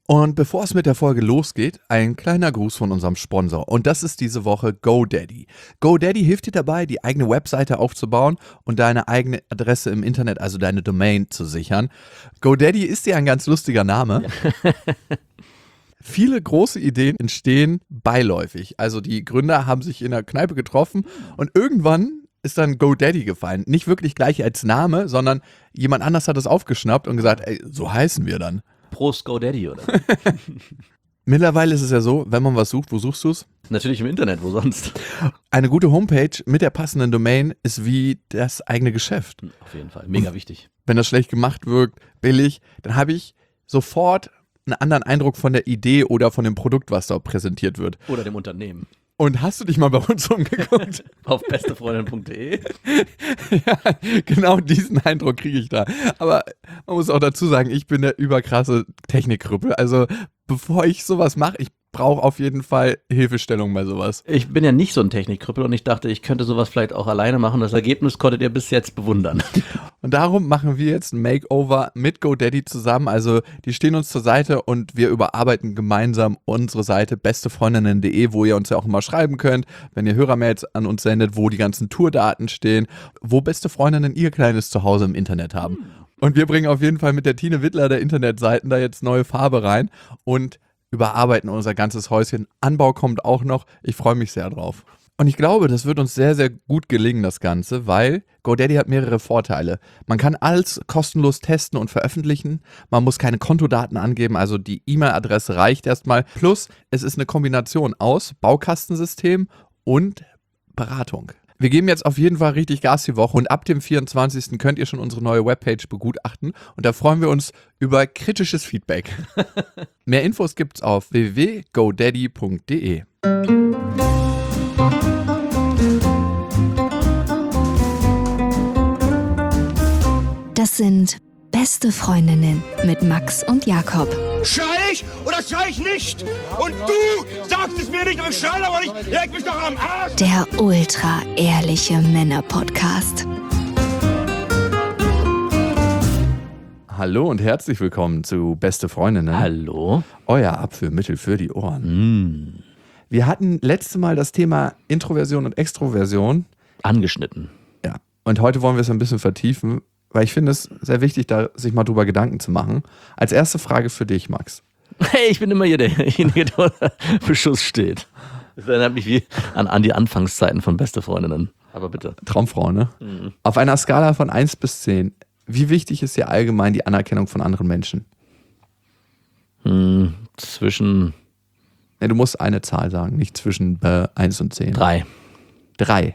Und bevor es mit der Folge losgeht, ein kleiner Gruß von unserem Sponsor. Und das ist diese Woche GoDaddy. GoDaddy hilft dir dabei, die eigene Webseite aufzubauen und deine eigene Adresse im Internet, also deine Domain, zu sichern. GoDaddy ist ja ein ganz lustiger Name. Viele große Ideen entstehen beiläufig. Also die Gründer haben sich in der Kneipe getroffen und irgendwann ist dann GoDaddy gefallen. Nicht wirklich gleich als Name, sondern jemand anders hat es aufgeschnappt und gesagt, ey, so heißen wir dann. Prost GoDaddy, oder? Mittlerweile ist es ja so, wenn man was sucht, wo suchst du es? Natürlich im Internet, wo sonst? Eine gute Homepage mit der passenden Domain ist wie das eigene Geschäft. Auf jeden Fall, mega wichtig. Wenn das schlecht gemacht wirkt, billig, dann habe ich sofort einen anderen Eindruck von der Idee oder von dem Produkt, was da präsentiert wird. Oder dem Unternehmen. Und hast du dich mal bei uns umgeguckt? Auf bestefreundin.de. Ja, genau diesen Eindruck kriege ich da. Aber man muss auch dazu sagen, ich bin der überkrasse Technikkrüppel. Also bevor ich sowas mache, ich brauche auf jeden Fall Hilfestellung bei sowas. Ich bin ja nicht so ein Technikkrüppel und ich dachte, ich könnte sowas vielleicht auch alleine machen. Das Ergebnis konntet ihr bis jetzt bewundern. Und darum machen wir jetzt ein Makeover mit GoDaddy zusammen. Also die stehen uns zur Seite und wir überarbeiten gemeinsam unsere Seite bestefreundinnen.de, wo ihr uns ja auch immer schreiben könnt, wenn ihr Hörermails an uns sendet, wo die ganzen Tourdaten stehen, wo beste Freundinnen ihr kleines Zuhause im Internet haben. Und wir bringen auf jeden Fall mit der Tine Wittler der Internetseiten da jetzt neue Farbe rein und überarbeiten unser ganzes Häuschen. Anbau kommt auch noch. Ich freue mich sehr drauf. Und ich glaube, das wird uns sehr, sehr gut gelingen, das Ganze, weil GoDaddy hat mehrere Vorteile. Man kann alles kostenlos testen und veröffentlichen. Man muss keine Kontodaten angeben, also die E-Mail-Adresse reicht erstmal. Plus, es ist eine Kombination aus Baukastensystem und Beratung. Wir geben jetzt auf jeden Fall richtig Gas die Woche und ab dem 24. könnt ihr schon unsere neue Webpage begutachten und da freuen wir uns über kritisches Feedback. Mehr Infos gibt's auf www.godaddy.de. Das sind Beste Freundinnen mit Max und Jakob. Schrei ich oder schrei ich nicht? Und du sagst es mir nicht und ich schrei aber nicht. Leg mich doch am Arsch. Der ultra-ehrliche Männer-Podcast. Hallo und herzlich willkommen zu Beste Freundinnen. Hallo. Euer Abführmittel für die Ohren. Wir hatten letztes Mal das Thema Introversion und Extroversion. Angeschnitten. Ja. Und heute wollen wir es ein bisschen vertiefen, weil ich finde es sehr wichtig, da sich mal drüber Gedanken zu machen. Als erste Frage für dich, Max. Hey, ich bin immer hier derjenige, der für Schuss steht. Das erinnert mich wie an die Anfangszeiten von Beste Freundinnen. Aber bitte. Traumfrau, ne? Mhm. Auf einer Skala von 1 bis 10, wie wichtig ist dir allgemein die Anerkennung von anderen Menschen? Zwischen... Ja, du musst eine Zahl sagen, nicht zwischen 1 und 10. 3. 3.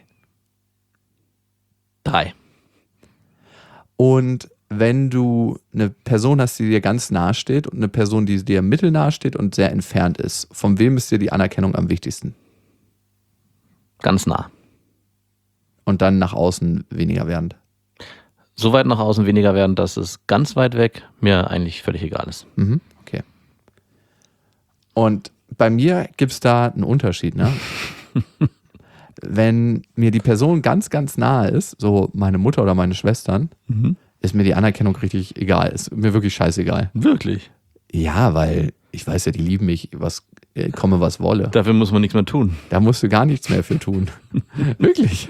Und wenn du eine Person hast, die dir ganz nahe steht und eine Person, die dir mittelnahe steht und sehr entfernt ist, von wem ist dir die Anerkennung am wichtigsten? Ganz nah. Und dann nach außen weniger werdend? So weit nach außen weniger werden, dass es ganz weit weg mir eigentlich völlig egal ist. Mhm, okay. Und bei mir gibt es da einen Unterschied, ne? Wenn mir die Person ganz, ganz nahe ist, so meine Mutter oder meine Schwestern, ist mir die Anerkennung richtig egal. Ist mir wirklich scheißegal. Wirklich? Ja, weil ich weiß ja, die lieben mich, komme was wolle. Dafür muss man nichts mehr tun. Da musst du gar nichts mehr für tun. Wirklich.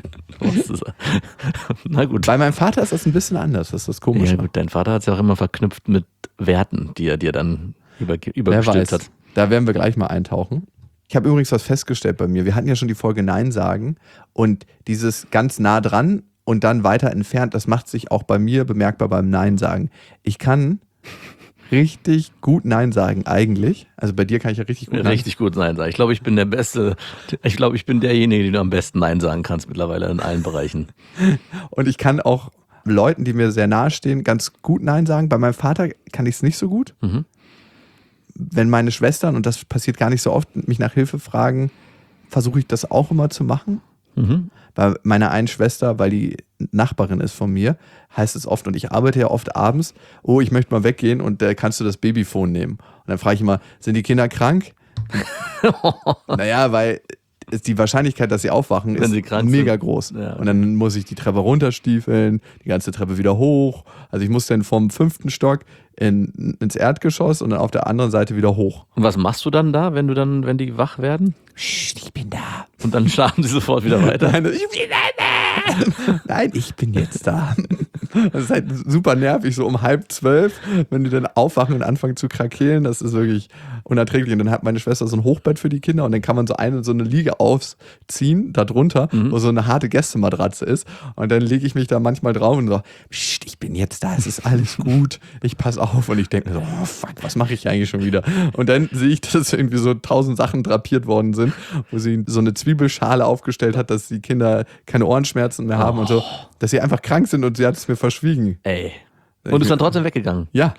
Na gut. Bei meinem Vater ist das ein bisschen anders, das ist das Komische. Ja gut, dein Vater hat es ja auch immer verknüpft mit Werten, die er dir dann Wer übergestülpt weiß, hat. da werden wir gleich mal eintauchen. Ich habe übrigens was festgestellt bei mir. Wir hatten ja schon die Folge Nein sagen und dieses ganz nah dran und dann weiter entfernt, das macht sich auch bei mir bemerkbar beim Nein sagen. Ich kann richtig gut Nein sagen eigentlich. Also bei dir kann ich ja richtig gut Nein sagen. Ich glaube, ich bin der Beste. Ich glaube, ich bin derjenige, den du am besten Nein sagen kannst mittlerweile in allen Bereichen. Und ich kann auch Leuten, die mir sehr nahe stehen, ganz gut Nein sagen. Bei meinem Vater kann ich es nicht so gut. Wenn meine Schwestern, und das passiert gar nicht so oft, mich nach Hilfe fragen, versuche ich das auch immer zu machen. Bei meiner einen Schwester, weil die Nachbarin ist von mir, heißt es oft, und ich arbeite ja oft abends, oh, ich möchte mal weggehen und kannst du das Babyphone nehmen? Und dann frage ich immer, sind die Kinder krank? Naja, weil ist die Wahrscheinlichkeit, dass sie aufwachen, Wenn ist sie krank mega sind. groß. Ja. Und dann muss ich die Treppe runterstiefeln, die ganze Treppe wieder hoch. Also ich muss dann vom 5. Stock ins Erdgeschoss und dann auf der anderen Seite wieder hoch. Und was machst du dann da, wenn die wach werden? Psst, ich bin da. Und dann schlafen sie sofort wieder weiter. Nein, ich bin da. Nein, ich bin jetzt da. Das ist halt super nervig, so um 11:30, wenn die dann aufwachen und anfangen zu krakeelen. Das ist wirklich unerträglich. Und dann hat meine Schwester so ein Hochbett für die Kinder und dann kann man so eine Liege aufziehen, da drunter, wo so eine harte Gästematratze ist. Und dann lege ich mich da manchmal drauf und so, Psst, ich bin jetzt da, es ist alles gut, ich passe auf. Und ich denke mir so, oh fuck, was mache ich eigentlich schon wieder? Und dann sehe ich, dass irgendwie so 1000 Sachen drapiert worden sind, wo sie so eine Zwiebelschale aufgestellt hat, dass die Kinder keine Ohrenschmerzen mehr haben und so, dass sie einfach krank sind und sie hat es mir verschwiegen. Ey. Und ist dann trotzdem weggegangen? Ja.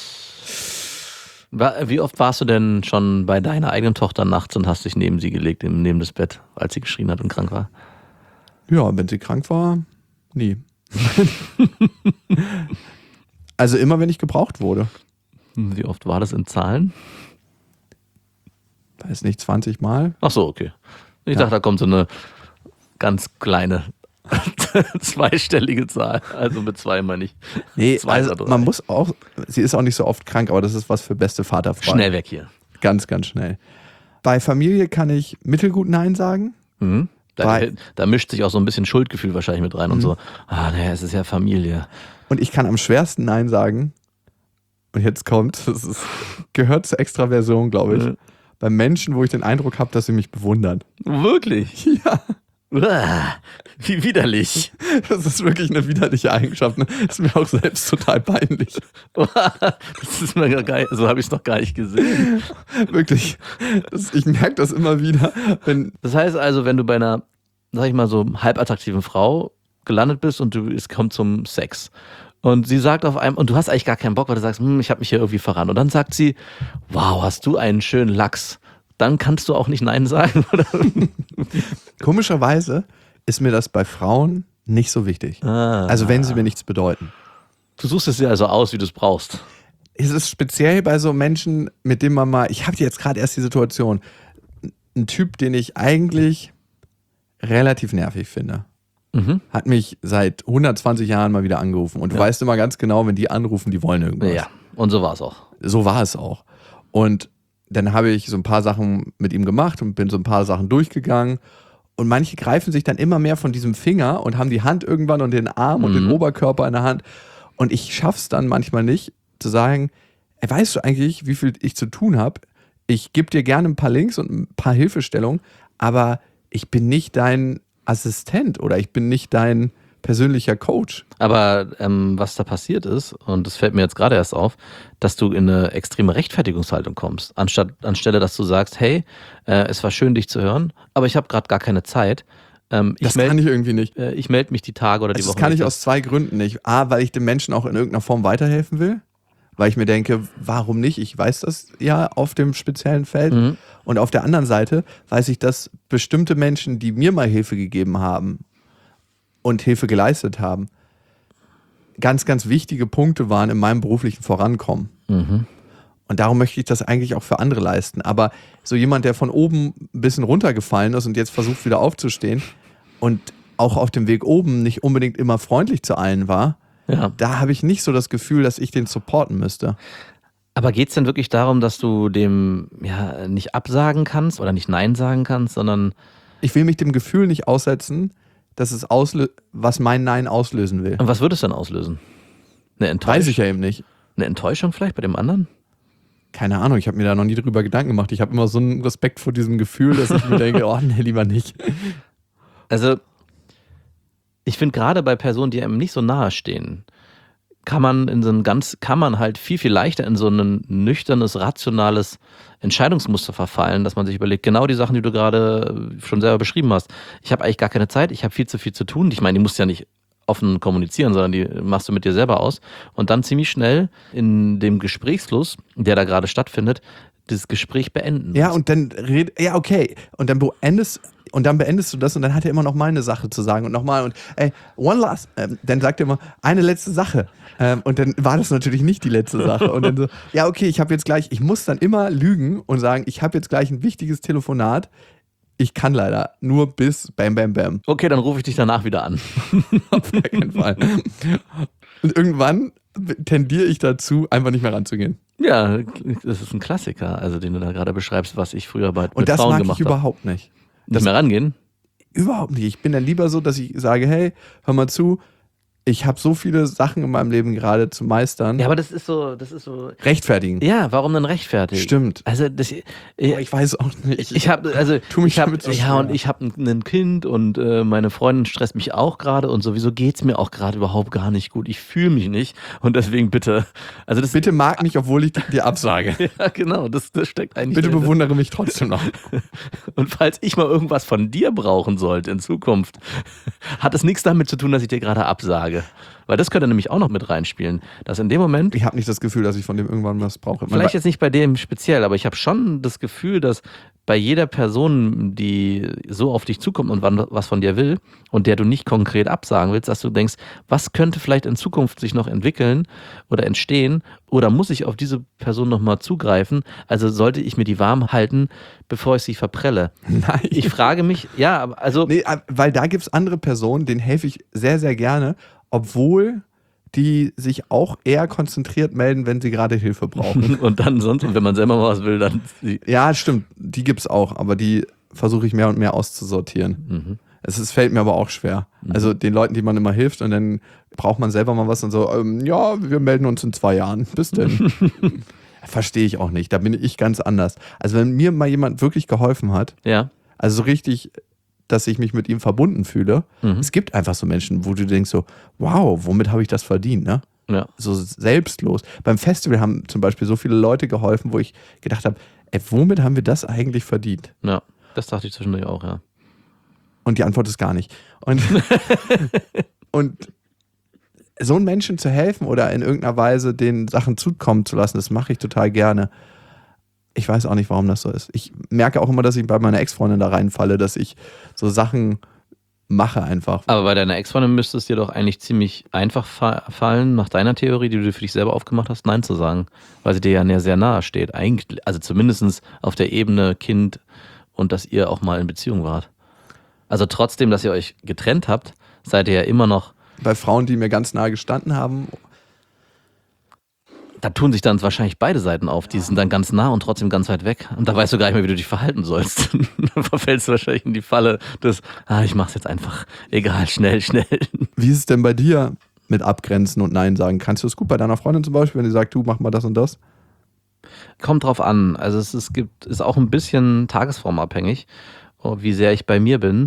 Wie oft warst du denn schon bei deiner eigenen Tochter nachts und hast dich neben sie gelegt, neben das Bett, als sie geschrien hat und krank war? Ja, wenn sie krank war, nie. Also immer, wenn ich gebraucht wurde. Wie oft war das in Zahlen? Weiß nicht, 20 Mal. Ach so, okay. Ich dachte, da kommt so eine ganz kleine zweistellige Zahl. Also mit 2 meine ich. Nee, 2 also oder 3. man muss auch, sie ist auch nicht so oft krank, aber das ist was für beste Vaterfreunde. Schnell weg hier. Ganz, ganz schnell. Bei Familie kann ich mittelgut Nein sagen. Mhm. Da mischt sich auch so ein bisschen Schuldgefühl wahrscheinlich mit rein und so. Naja, es ist ja Familie. Und ich kann am schwersten Nein sagen. Und jetzt kommt, gehört zur Extraversion, glaube ich. Bei Menschen, wo ich den Eindruck habe, dass sie mich bewundern. Wirklich? Ja. Uah, wie widerlich. Das ist wirklich eine widerliche Eigenschaft. Ne? Das ist mir auch selbst total peinlich. Das ist mir geil. So habe ich es noch gar nicht gesehen. Wirklich. Ich merke das immer wieder. Das heißt also, wenn du bei einer, sag ich mal so, halbattraktiven Frau gelandet bist und es kommt zum Sex und sie sagt auf einmal, und du hast eigentlich gar keinen Bock, weil du sagst, ich habe mich hier irgendwie verrannt. Und dann sagt sie, wow, hast du einen schönen Lachs. Dann kannst du auch nicht Nein sagen, oder? Komischerweise ist mir das bei Frauen nicht so wichtig. Also wenn sie mir nichts bedeuten. Du suchst es dir also aus, wie du es brauchst. Es ist speziell bei so Menschen, mit denen man mal, ich habe jetzt gerade erst die Situation, ein Typ, den ich eigentlich relativ nervig finde, hat mich seit 120 Jahren mal wieder angerufen. Und du weißt immer ganz genau, wenn die anrufen, die wollen irgendwas. Ja, und so war es auch. So war es auch. Und dann habe ich so ein paar Sachen mit ihm gemacht und bin so ein paar Sachen durchgegangen. Und manche greifen sich dann immer mehr von diesem Finger und haben die Hand irgendwann und den Arm und den Oberkörper in der Hand. Und ich schaff's dann manchmal nicht, zu sagen, weißt du eigentlich, wie viel ich zu tun habe? Ich gebe dir gerne ein paar Links und ein paar Hilfestellungen, aber ich bin nicht dein Assistent oder ich bin nicht dein persönlicher Coach. Aber was da passiert ist, und das fällt mir jetzt gerade erst auf, dass du in eine extreme Rechtfertigungshaltung kommst. Anstelle, dass du sagst, hey, es war schön, dich zu hören, aber ich habe gerade gar keine Zeit. Das kann ich irgendwie nicht. Ich melde mich die Tage oder die Wochen. Das kann ich aus 2 Gründen nicht. A, weil ich dem Menschen auch in irgendeiner Form weiterhelfen will. Weil ich mir denke, warum nicht? Ich weiß das ja auf dem speziellen Feld. Und auf der anderen Seite weiß ich, dass bestimmte Menschen, die mir mal Hilfe gegeben haben und Hilfe geleistet haben, ganz, ganz wichtige Punkte waren in meinem beruflichen Vorankommen. Und darum möchte ich das eigentlich auch für andere leisten. Aber so jemand, der von oben ein bisschen runtergefallen ist und jetzt versucht wieder aufzustehen und auch auf dem Weg oben nicht unbedingt immer freundlich zu allen war, da habe ich nicht so das Gefühl, dass ich den supporten müsste. Aber geht es denn wirklich darum, dass du dem nicht absagen kannst oder nicht Nein sagen kannst, sondern... Ich will mich dem Gefühl nicht aussetzen, dass es was mein Nein auslösen will. Und was würde es denn auslösen? Eine Enttäuschung? Weiß ich ja eben nicht. Eine Enttäuschung vielleicht bei dem anderen? Keine Ahnung, ich habe mir da noch nie drüber Gedanken gemacht. Ich habe immer so einen Respekt vor diesem Gefühl, dass ich mir denke, oh nee, lieber nicht. Also, ich finde gerade bei Personen, die einem nicht so nahe stehen, kann man halt viel, viel leichter in so ein nüchternes, rationales Entscheidungsmuster verfallen, dass man sich überlegt, genau die Sachen, die du gerade schon selber beschrieben hast. Ich habe eigentlich gar keine Zeit, ich habe viel zu viel zu tun. Ich meine, die musst ja nicht offen kommunizieren, sondern die machst du mit dir selber aus. Und dann ziemlich schnell in dem Gesprächsfluss, der da gerade stattfindet, das Gespräch beenden. Ja, und dann okay. Und dann beendest du das und dann hat er immer noch mal eine Sache zu sagen und nochmal und one last, dann sagt er immer, eine letzte Sache. Und dann war das natürlich nicht die letzte Sache. Und dann so, ja, okay, ich muss dann immer lügen und sagen, ich habe jetzt gleich ein wichtiges Telefonat. ich kann leider nur bis Bam Bam Bam. Okay, dann rufe ich dich danach wieder an. Auf gar keinen Fall. Und irgendwann tendiere ich dazu, einfach nicht mehr ranzugehen. Ja, das ist ein Klassiker, also den du da gerade beschreibst, was ich früher mit Und das Frauen mag gemacht ich habe. überhaupt nicht. Nicht mehr rangehen? Überhaupt nicht. Ich bin dann lieber so, dass ich sage, hey, hör mal zu, ich habe so viele Sachen in meinem Leben gerade zu meistern. Ja, aber das ist so. Rechtfertigen. Ja, warum denn rechtfertigen? Stimmt. Also Aber ich weiß auch nicht. ich habe tu mich damit so schwer. und ich habe ein Kind und meine Freundin stresst mich auch gerade und sowieso geht's mir auch gerade überhaupt gar nicht gut. Ich fühle mich nicht und deswegen bitte. Also das Bitte mag mich, obwohl ich dir absage. ja, genau, das steckt eigentlich. Bitte dahinter. bewundere mich trotzdem noch. Und falls ich mal irgendwas von dir brauchen sollte in Zukunft, hat es nichts damit zu tun, dass ich dir gerade absage. Weil das könnte nämlich auch noch mit reinspielen, dass in dem Moment, Ich habe nicht das Gefühl, dass ich von dem irgendwann was brauche. vielleicht jetzt nicht bei dem speziell, aber ich habe schon das Gefühl, dass bei jeder Person, die so auf dich zukommt und was von dir will und der du nicht konkret absagen willst, dass du denkst, was könnte vielleicht in Zukunft sich noch entwickeln oder entstehen oder muss ich auf diese Person nochmal zugreifen? Also sollte ich mir die warm halten, bevor ich sie verprelle? Nein. Ich frage mich, ja, also Nee, weil da gibt es andere Personen, denen helfe ich sehr, sehr gerne, obwohl die sich auch eher konzentriert melden, wenn sie gerade Hilfe brauchen. und dann sonst, und wenn man selber mal was will, dann Ja, stimmt, die gibt's auch, aber die versuche ich mehr und mehr auszusortieren. Es fällt mir aber auch schwer. Also den Leuten, die man immer hilft und dann braucht man selber mal was und so, ja, wir melden uns in 2 Jahren. Bis denn. Verstehe ich auch nicht, da bin ich ganz anders. Also wenn mir mal jemand wirklich geholfen hat, ja. also so richtig, dass ich mich mit ihm verbunden fühle, es gibt einfach so Menschen, wo du denkst so, wow, womit habe ich das verdient, ne? Ja. So selbstlos. Beim Festival haben zum Beispiel so viele Leute geholfen, wo ich gedacht habe, womit haben wir das eigentlich verdient? Ja, das dachte ich zwischendurch auch, ja. Und die Antwort ist gar nicht. Und so einen Menschen zu helfen oder in irgendeiner Weise den Sachen zukommen zu lassen, das mache ich total gerne. Ich weiß auch nicht, warum das so ist. Ich merke auch immer, dass ich bei meiner Ex-Freundin da reinfalle, dass ich so Sachen mache einfach. Aber bei deiner Ex-Freundin müsste es dir doch eigentlich ziemlich einfach fallen, nach deiner Theorie, die du für dich selber aufgemacht hast, Nein zu sagen. Weil sie dir ja sehr nahe steht. Eigentlich, also zumindest auf der Ebene Kind und dass ihr auch mal in Beziehung wart. Also trotzdem, dass ihr euch getrennt habt, seid ihr ja immer noch. Bei Frauen, die mir ganz nahe gestanden haben. Da tun sich dann wahrscheinlich beide Seiten auf. Die sind dann ganz nah und trotzdem ganz weit weg. Und da weißt du gar nicht mehr, wie du dich verhalten sollst. Dann verfällst du wahrscheinlich in die Falle des, ich mach's jetzt einfach. Egal, schnell. Wie ist es denn bei dir mit Abgrenzen und Nein sagen? Kannst du es gut bei deiner Freundin zum Beispiel, wenn sie sagt, du mach mal das und das? Kommt drauf an. Also es ist auch ein bisschen tagesformabhängig, wie sehr ich bei mir bin.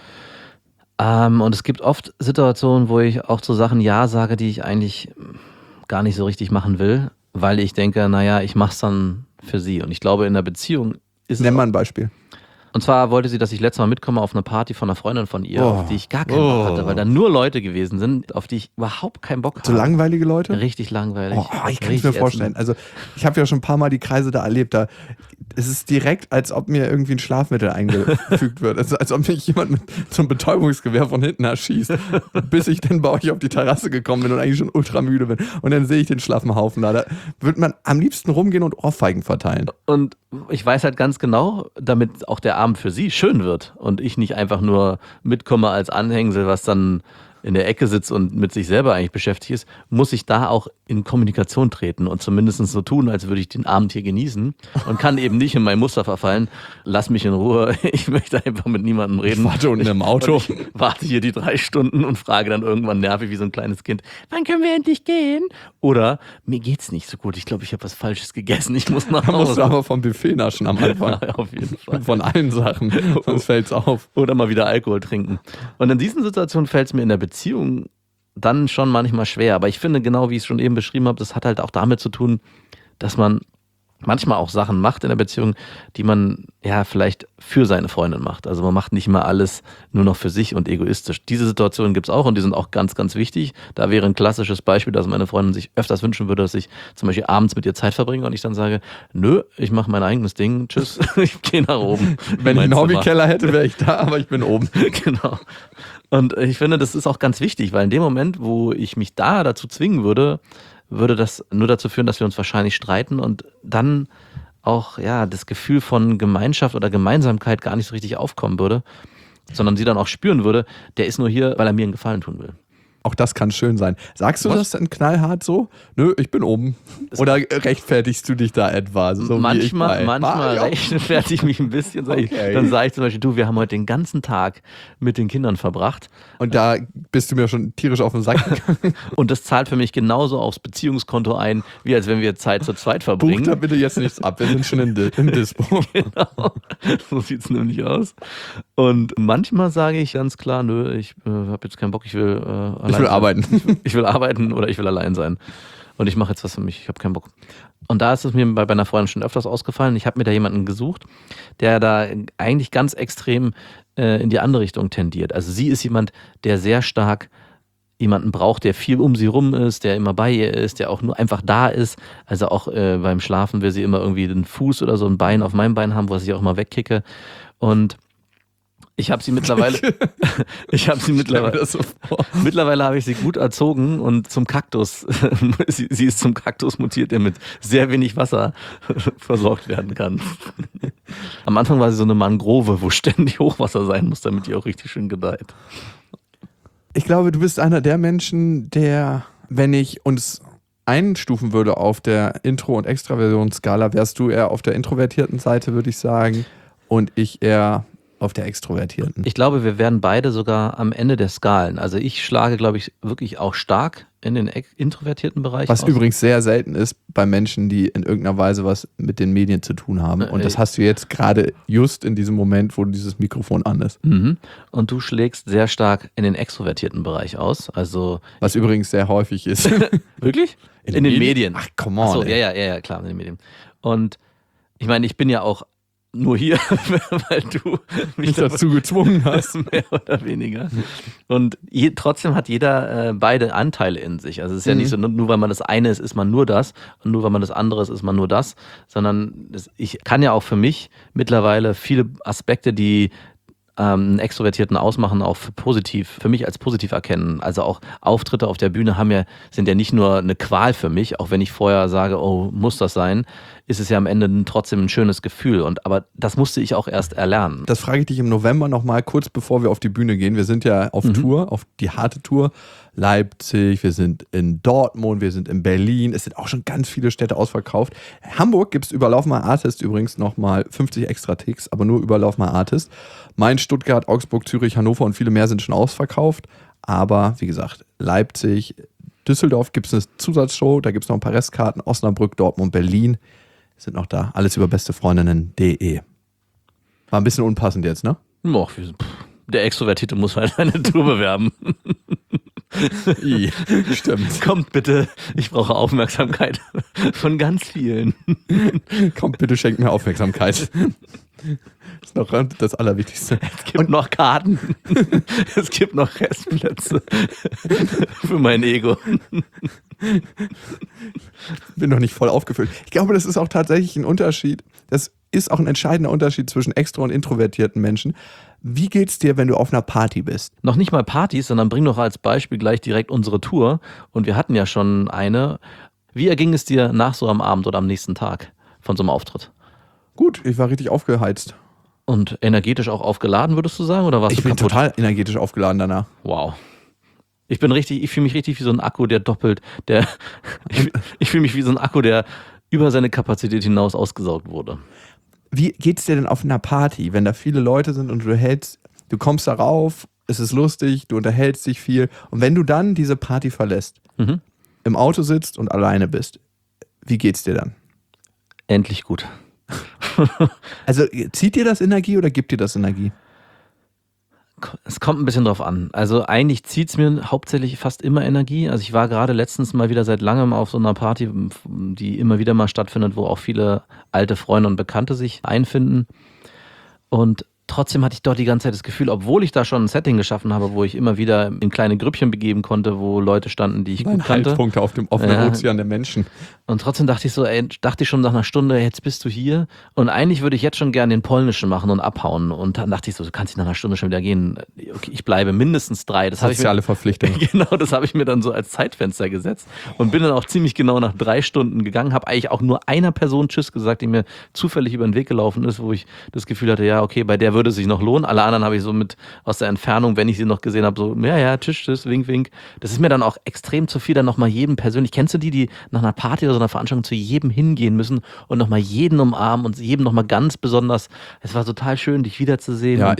Und es gibt oft Situationen, wo ich auch zu Sachen Ja sage, die ich eigentlich gar nicht so richtig machen will, weil ich denke, naja, ich mach's dann für sie. Und ich glaube, in der Beziehung ist Nenn mal ein Beispiel. Und zwar wollte sie, dass ich letztes Mal mitkomme auf eine Party von einer Freundin von ihr, auf die ich gar keinen Bock hatte, weil da nur Leute gewesen sind, auf die ich überhaupt keinen Bock hatte. So langweilige Leute? Richtig langweilig. Ich kann es mir vorstellen. Also ich habe ja schon ein paar Mal die Kreise da erlebt. Es ist direkt, als ob mir irgendwie ein Schlafmittel eingefügt wird. Also, als ob mich jemand mit so einem Betäubungsgewehr von hinten erschießt. Bis ich dann bei euch auf die Terrasse gekommen bin und eigentlich schon ultra müde bin. Und dann sehe ich den schlaffen Haufen da. Da wird man am liebsten rumgehen und Ohrfeigen verteilen. Und ich weiß halt ganz genau, damit auch der Abend für sie schön wird und ich nicht einfach nur mitkomme als Anhängsel, was dann in der Ecke sitzt und mit sich selber eigentlich beschäftigt ist, muss ich da auch in Kommunikation treten und zumindest so tun, als würde ich den Abend hier genießen und kann eben nicht in mein Muster verfallen. Lass mich in Ruhe, ich möchte einfach mit niemandem reden. Ich warte unten im Auto. Ich warte hier die 3 Stunden und frage dann irgendwann nervig wie so ein kleines Kind, wann können wir endlich gehen? Oder, mir geht's nicht so gut, ich glaube, ich habe was Falsches gegessen, ich muss nach Da musst Hause. du aber vom Buffet naschen am Anfang. Ja, auf jeden Fall. Von allen Sachen, sonst fällt's auf. Oder mal wieder Alkohol trinken. Und in diesen Situationen fällt es mir in der Beziehung dann schon manchmal schwer. Aber ich finde, genau wie ich es schon eben beschrieben habe, das hat halt auch damit zu tun, dass man manchmal auch Sachen macht in der Beziehung, die man ja vielleicht für seine Freundin macht. Also man macht nicht immer alles nur noch für sich und egoistisch. Diese Situationen gibt es auch und die sind auch ganz, ganz wichtig. Da wäre ein klassisches Beispiel, dass meine Freundin sich öfters wünschen würde, dass ich zum Beispiel abends mit ihr Zeit verbringe und ich dann sage, nö, ich mache mein eigenes Ding, tschüss, ich gehe nach oben. Wenn ich einen Hobbykeller hätte, wäre ich da, aber ich bin oben. Genau. Und ich finde, das ist auch ganz wichtig, weil in dem Moment, wo ich mich da dazu zwingen würde das nur dazu führen, dass wir uns wahrscheinlich streiten und dann auch das Gefühl von Gemeinschaft oder Gemeinsamkeit gar nicht so richtig aufkommen würde, sondern sie dann auch spüren würde, der ist nur hier, weil er mir einen Gefallen tun will. Auch das kann schön sein. Sagst du das dann knallhart so? Nö, ich bin oben. Oder rechtfertigst du dich da etwa? So Manchmal rechtfertige ich mich ein bisschen. Dann sage ich zum Beispiel, du, wir haben heute den ganzen Tag mit den Kindern verbracht. Und da bist du mir schon tierisch auf den Sack gegangen. Und das zahlt für mich genauso aufs Beziehungskonto ein, wie als wenn wir Zeit zu zweit verbringen. Buch da bitte jetzt nichts ab, wir sind schon im Dispo. Genau, so sieht es nämlich aus. Und manchmal sage ich ganz klar, nö, ich habe jetzt keinen Bock, ich will arbeiten. Ich will arbeiten oder ich will allein sein. Und ich mache jetzt was für mich, ich habe keinen Bock. Und da ist es mir bei einer Freundin schon öfters ausgefallen. Ich habe mir da jemanden gesucht, der da eigentlich ganz extrem in die andere Richtung tendiert. Also sie ist jemand, der sehr stark jemanden braucht, der viel um sie rum ist, der immer bei ihr ist, der auch nur einfach da ist. Also auch beim Schlafen will sie immer irgendwie den Fuß oder so ein Bein auf meinem Bein haben, wo ich auch immer wegkicke. Und ich habe sie mittlerweile, mittlerweile habe ich sie gut erzogen und zum Kaktus, sie ist zum Kaktus mutiert, der mit sehr wenig Wasser versorgt werden kann. Am Anfang war sie so eine Mangrove, wo ständig Hochwasser sein muss, damit die auch richtig schön gedeiht. Ich glaube, du bist einer der Menschen, der, wenn ich uns einstufen würde auf der Intro- und Extraversionsskala, wärst du eher auf der introvertierten Seite, würde ich sagen, und ich eher auf der extrovertierten. Ich glaube, wir werden beide sogar am Ende der Skalen. Also ich schlage, glaube ich, wirklich auch stark in den introvertierten Bereich Was aus. übrigens sehr selten ist bei Menschen, die in irgendeiner Weise was mit den Medien zu tun haben. Und das hast du jetzt gerade just in diesem Moment, wo dieses Mikrofon an ist. Mhm. Und du schlägst sehr stark in den extrovertierten Bereich aus. Also was übrigens sehr häufig ist. Wirklich? In den Medien. Ach, come on. Ach so, ja, klar, in den Medien. Und ich meine, ich bin ja auch nur hier, weil du mich dazu gezwungen hast. Mehr oder weniger. Und trotzdem hat jeder beide Anteile in sich. Also es ist ja nicht so, nur weil man das eine ist man nur das. Und nur weil man das andere ist man nur das. Sondern ich kann ja auch für mich mittlerweile viele Aspekte, die einen Extrovertierten ausmachen, auch für mich als positiv erkennen. Also auch Auftritte auf der Bühne sind ja nicht nur eine Qual für mich, auch wenn ich vorher sage, oh, muss das sein, ist es ja am Ende trotzdem ein schönes Gefühl. Aber das musste ich auch erst erlernen. Das frage ich dich im November nochmal, kurz bevor wir auf die Bühne gehen. Wir sind ja auf Tour, auf die harte Tour. Leipzig, wir sind in Dortmund, wir sind in Berlin. Es sind auch schon ganz viele Städte ausverkauft. Hamburg gibt es über Lauf My Artist übrigens nochmal 50 extra Ticks, aber nur über Lauf My Artist. Mainz, Stuttgart, Augsburg, Zürich, Hannover und viele mehr sind schon ausverkauft. Aber wie gesagt, Leipzig, Düsseldorf gibt es eine Zusatzshow, da gibt es noch ein paar Restkarten. Osnabrück, Dortmund, Berlin sind noch da. Alles über bestefreundinnen.de. War ein bisschen unpassend jetzt, ne? Och, der Extrovertierte muss halt eine Tour bewerben. Stimmt. Kommt bitte, ich brauche Aufmerksamkeit von ganz vielen. Kommt bitte, schenkt mir Aufmerksamkeit. Das ist noch das Allerwichtigste. Es gibt noch Karten. Es gibt noch Restplätze für mein Ego. Bin noch nicht voll aufgefüllt. Ich glaube, das ist auch tatsächlich ein Unterschied. Das ist auch ein entscheidender Unterschied zwischen extro- und introvertierten Menschen. Wie geht's dir, wenn du auf einer Party bist? Noch nicht mal Partys, sondern bring doch als Beispiel gleich direkt unsere Tour. Und wir hatten ja schon eine. Wie erging es dir nach so einem Abend oder am nächsten Tag von so einem Auftritt? Gut, ich war richtig aufgeheizt. Und energetisch auch aufgeladen, würdest du sagen? Oder warst ich du bin kaputt? Total energetisch aufgeladen danach. Wow. Ich fühle mich richtig wie so ein Akku, der doppelt, ich fühle mich wie so ein Akku, der über seine Kapazität hinaus ausgesaugt wurde. Wie geht's dir denn auf einer Party, wenn da viele Leute sind und du kommst da rauf, es ist lustig, du unterhältst dich viel und wenn du dann diese Party verlässt, im Auto sitzt und alleine bist, wie geht's dir dann? Endlich gut. Also zieht dir das Energie oder gibt dir das Energie? Es kommt ein bisschen drauf an. Also eigentlich zieht es mir hauptsächlich fast immer Energie. Also ich war gerade letztens mal wieder seit langem auf so einer Party, die immer wieder mal stattfindet, wo auch viele alte Freunde und Bekannte sich einfinden. Und trotzdem hatte ich dort die ganze Zeit das Gefühl, obwohl ich da schon ein Setting geschaffen habe, wo ich immer wieder in kleine Grüppchen begeben konnte, wo Leute standen, die ich gut kannte. Haltpunkte auf dem offenen Ozean der Menschen. Und trotzdem dachte ich schon nach einer Stunde, jetzt bist du hier. Und eigentlich würde ich jetzt schon gerne den polnischen machen und abhauen. Und dann dachte ich so, du kannst nicht nach einer Stunde schon wieder gehen. Okay, ich bleibe mindestens 3. Soziale Verpflichtung. Genau, das habe ich mir dann so als Zeitfenster gesetzt und bin dann auch ziemlich genau nach 3 Stunden gegangen, habe eigentlich auch nur einer Person Tschüss gesagt, die mir zufällig über den Weg gelaufen ist, wo ich das Gefühl hatte, ja, okay, bei der würde es sich noch lohnen. Alle anderen habe ich so mit aus der Entfernung, wenn ich sie noch gesehen habe, so, ja, tschüss, tschüss, wink, wink. Das ist mir dann auch extrem zu viel, dann nochmal jedem persönlich. Kennst du die nach einer Party oder so einer Veranstaltung zu jedem hingehen müssen und nochmal jeden umarmen und jedem nochmal ganz besonders, es war total schön, dich wiederzusehen. Ja,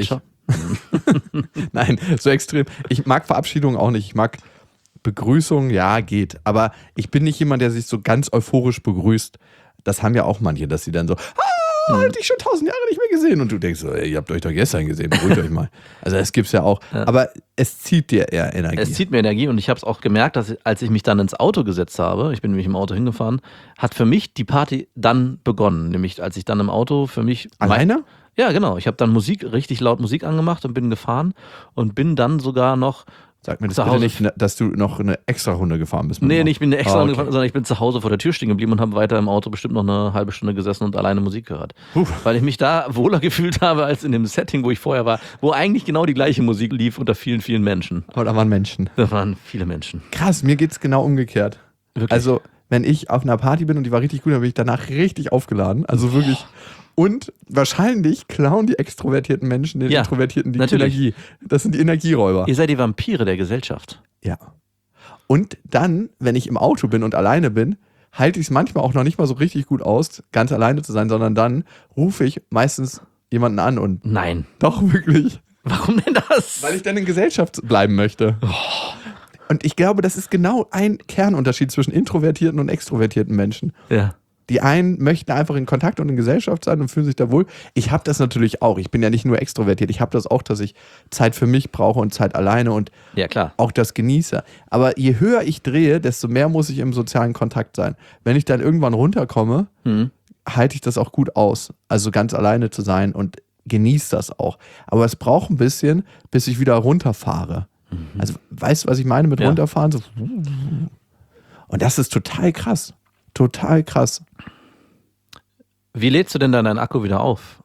Nein, so extrem. Ich mag Verabschiedungen auch nicht. Ich mag Begrüßungen, ja, geht. Aber ich bin nicht jemand, der sich so ganz euphorisch begrüßt. Das haben ja auch manche, dass sie dann so, dich schon 1000 Jahre nicht mehr gesehen. Und du denkst so, ey, ihr habt euch doch gestern gesehen, beruhigt euch mal. Also das gibt's ja auch. Ja. Aber es zieht dir eher Energie. Es zieht mir Energie und ich habe es auch gemerkt, dass als ich mich dann ins Auto gesetzt habe, ich bin nämlich im Auto hingefahren, hat für mich die Party dann begonnen. Nämlich als ich dann im Auto für mich... Alleine? Ja, genau. Ich habe dann richtig laut Musik angemacht und bin gefahren und bin dann sogar noch... Sag mir das bitte nicht, dass du noch eine extra Runde gefahren bist. Nee, nicht eine extra Runde gefahren, sondern ich bin zu Hause vor der Tür stehen geblieben und habe weiter im Auto bestimmt noch eine halbe Stunde gesessen und alleine Musik gehört. Weil ich mich da wohler gefühlt habe als in dem Setting, wo ich vorher war, wo eigentlich genau die gleiche Musik lief unter vielen, vielen Menschen. Aber da waren Menschen. Da waren viele Menschen. Krass, mir geht's genau umgekehrt. Wirklich? Also, wenn ich auf einer Party bin und die war richtig gut, dann bin ich danach richtig aufgeladen. Also wirklich... Und wahrscheinlich klauen die extrovertierten Menschen den Introvertierten die Energie. Das sind die Energieräuber. Ihr seid die Vampire der Gesellschaft. Ja. Und dann, wenn ich im Auto bin und alleine bin, halte ich es manchmal auch noch nicht mal so richtig gut aus, ganz alleine zu sein, sondern dann rufe ich meistens jemanden an und... Nein. Doch, wirklich. Warum denn das? Weil ich dann in Gesellschaft bleiben möchte. Und ich glaube, das ist genau ein Kernunterschied zwischen introvertierten und extrovertierten Menschen. Ja. Die einen möchten einfach in Kontakt und in Gesellschaft sein und fühlen sich da wohl. Ich habe das natürlich auch. Ich bin ja nicht nur extrovertiert. Ich habe das auch, dass ich Zeit für mich brauche und Zeit alleine und ja, klar. Auch das genieße. Aber je höher ich drehe, desto mehr muss ich im sozialen Kontakt sein. Wenn ich dann irgendwann runterkomme, halte ich das auch gut aus. Also ganz alleine zu sein und genieße das auch. Aber es braucht ein bisschen, bis ich wieder runterfahre. Also weißt du, was ich meine mit runterfahren? So. Und das ist total krass. Total krass. Wie lädst du denn dann deinen Akku wieder auf?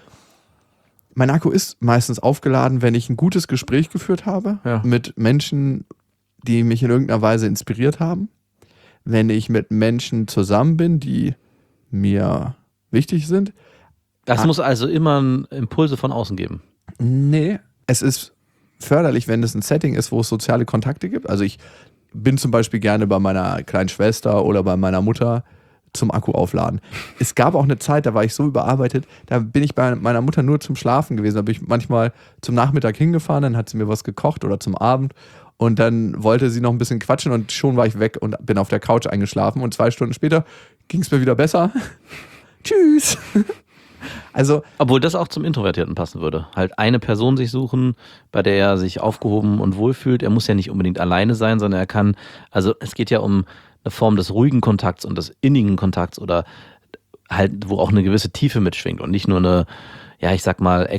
Mein Akku ist meistens aufgeladen, wenn ich ein gutes Gespräch geführt habe mit Menschen, die mich in irgendeiner Weise inspiriert haben. Wenn ich mit Menschen zusammen bin, die mir wichtig sind. Das muss also immer Impulse von außen geben? Nee, es ist förderlich, wenn es ein Setting ist, wo es soziale Kontakte gibt. Also ich bin zum Beispiel gerne bei meiner kleinen Schwester oder bei meiner Mutter zum Akku aufladen. Es gab auch eine Zeit, da war ich so überarbeitet, da bin ich bei meiner Mutter nur zum Schlafen gewesen. Da bin ich manchmal zum Nachmittag hingefahren, dann hat sie mir was gekocht oder zum Abend und dann wollte sie noch ein bisschen quatschen und schon war ich weg und bin auf der Couch eingeschlafen und 2 Stunden später ging es mir wieder besser. Tschüss. Also, obwohl das auch zum Introvertierten passen würde. Halt eine Person sich suchen, bei der er sich aufgehoben und wohlfühlt. Er muss ja nicht unbedingt alleine sein, sondern er kann, also es geht ja um eine Form des ruhigen Kontakts und des innigen Kontakts oder halt, wo auch eine gewisse Tiefe mitschwingt und nicht nur eine, ja, ich sag mal,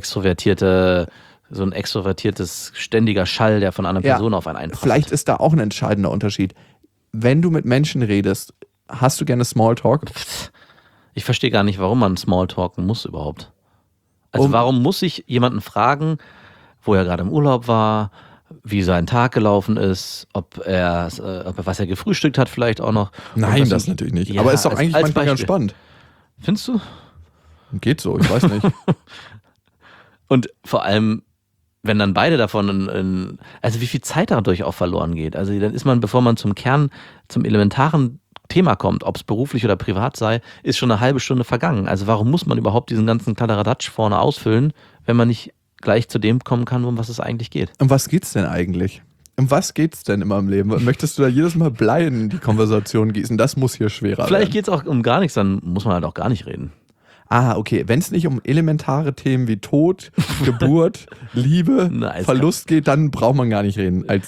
so ein extrovertiertes, ständiger Schall, der von einer Person auf einen einprasselt. Vielleicht ist da auch ein entscheidender Unterschied. Wenn du mit Menschen redest, hast du gerne Smalltalk? Ich verstehe gar nicht, warum man Smalltalken muss überhaupt. Also warum muss ich jemanden fragen, wo er gerade im Urlaub war, wie sein Tag gelaufen ist, ob er was er gefrühstückt hat vielleicht auch noch. Nein, das natürlich nicht. Ja, aber ist doch eigentlich manchmal ganz spannend. Findest du? Geht so, ich weiß nicht. Und vor allem, wenn dann beide davon also wie viel Zeit dadurch auch verloren geht. Also dann ist man, bevor man zum elementaren Thema kommt, ob es beruflich oder privat sei, ist schon eine halbe Stunde vergangen. Also warum muss man überhaupt diesen ganzen Kladderadatsch vorne ausfüllen, wenn man nicht gleich zu dem kommen kann, um was es eigentlich geht? Um was geht's denn eigentlich? Um was geht's denn immer im Leben? Möchtest du da jedes Mal Blei in die Konversation gießen? Das muss hier schwerer werden. Vielleicht geht's auch um gar nichts, dann muss man halt auch gar nicht reden. Ah, okay. Wenn es nicht um elementare Themen wie Tod, Geburt, Liebe, Verlust geht, dann braucht man gar nicht reden.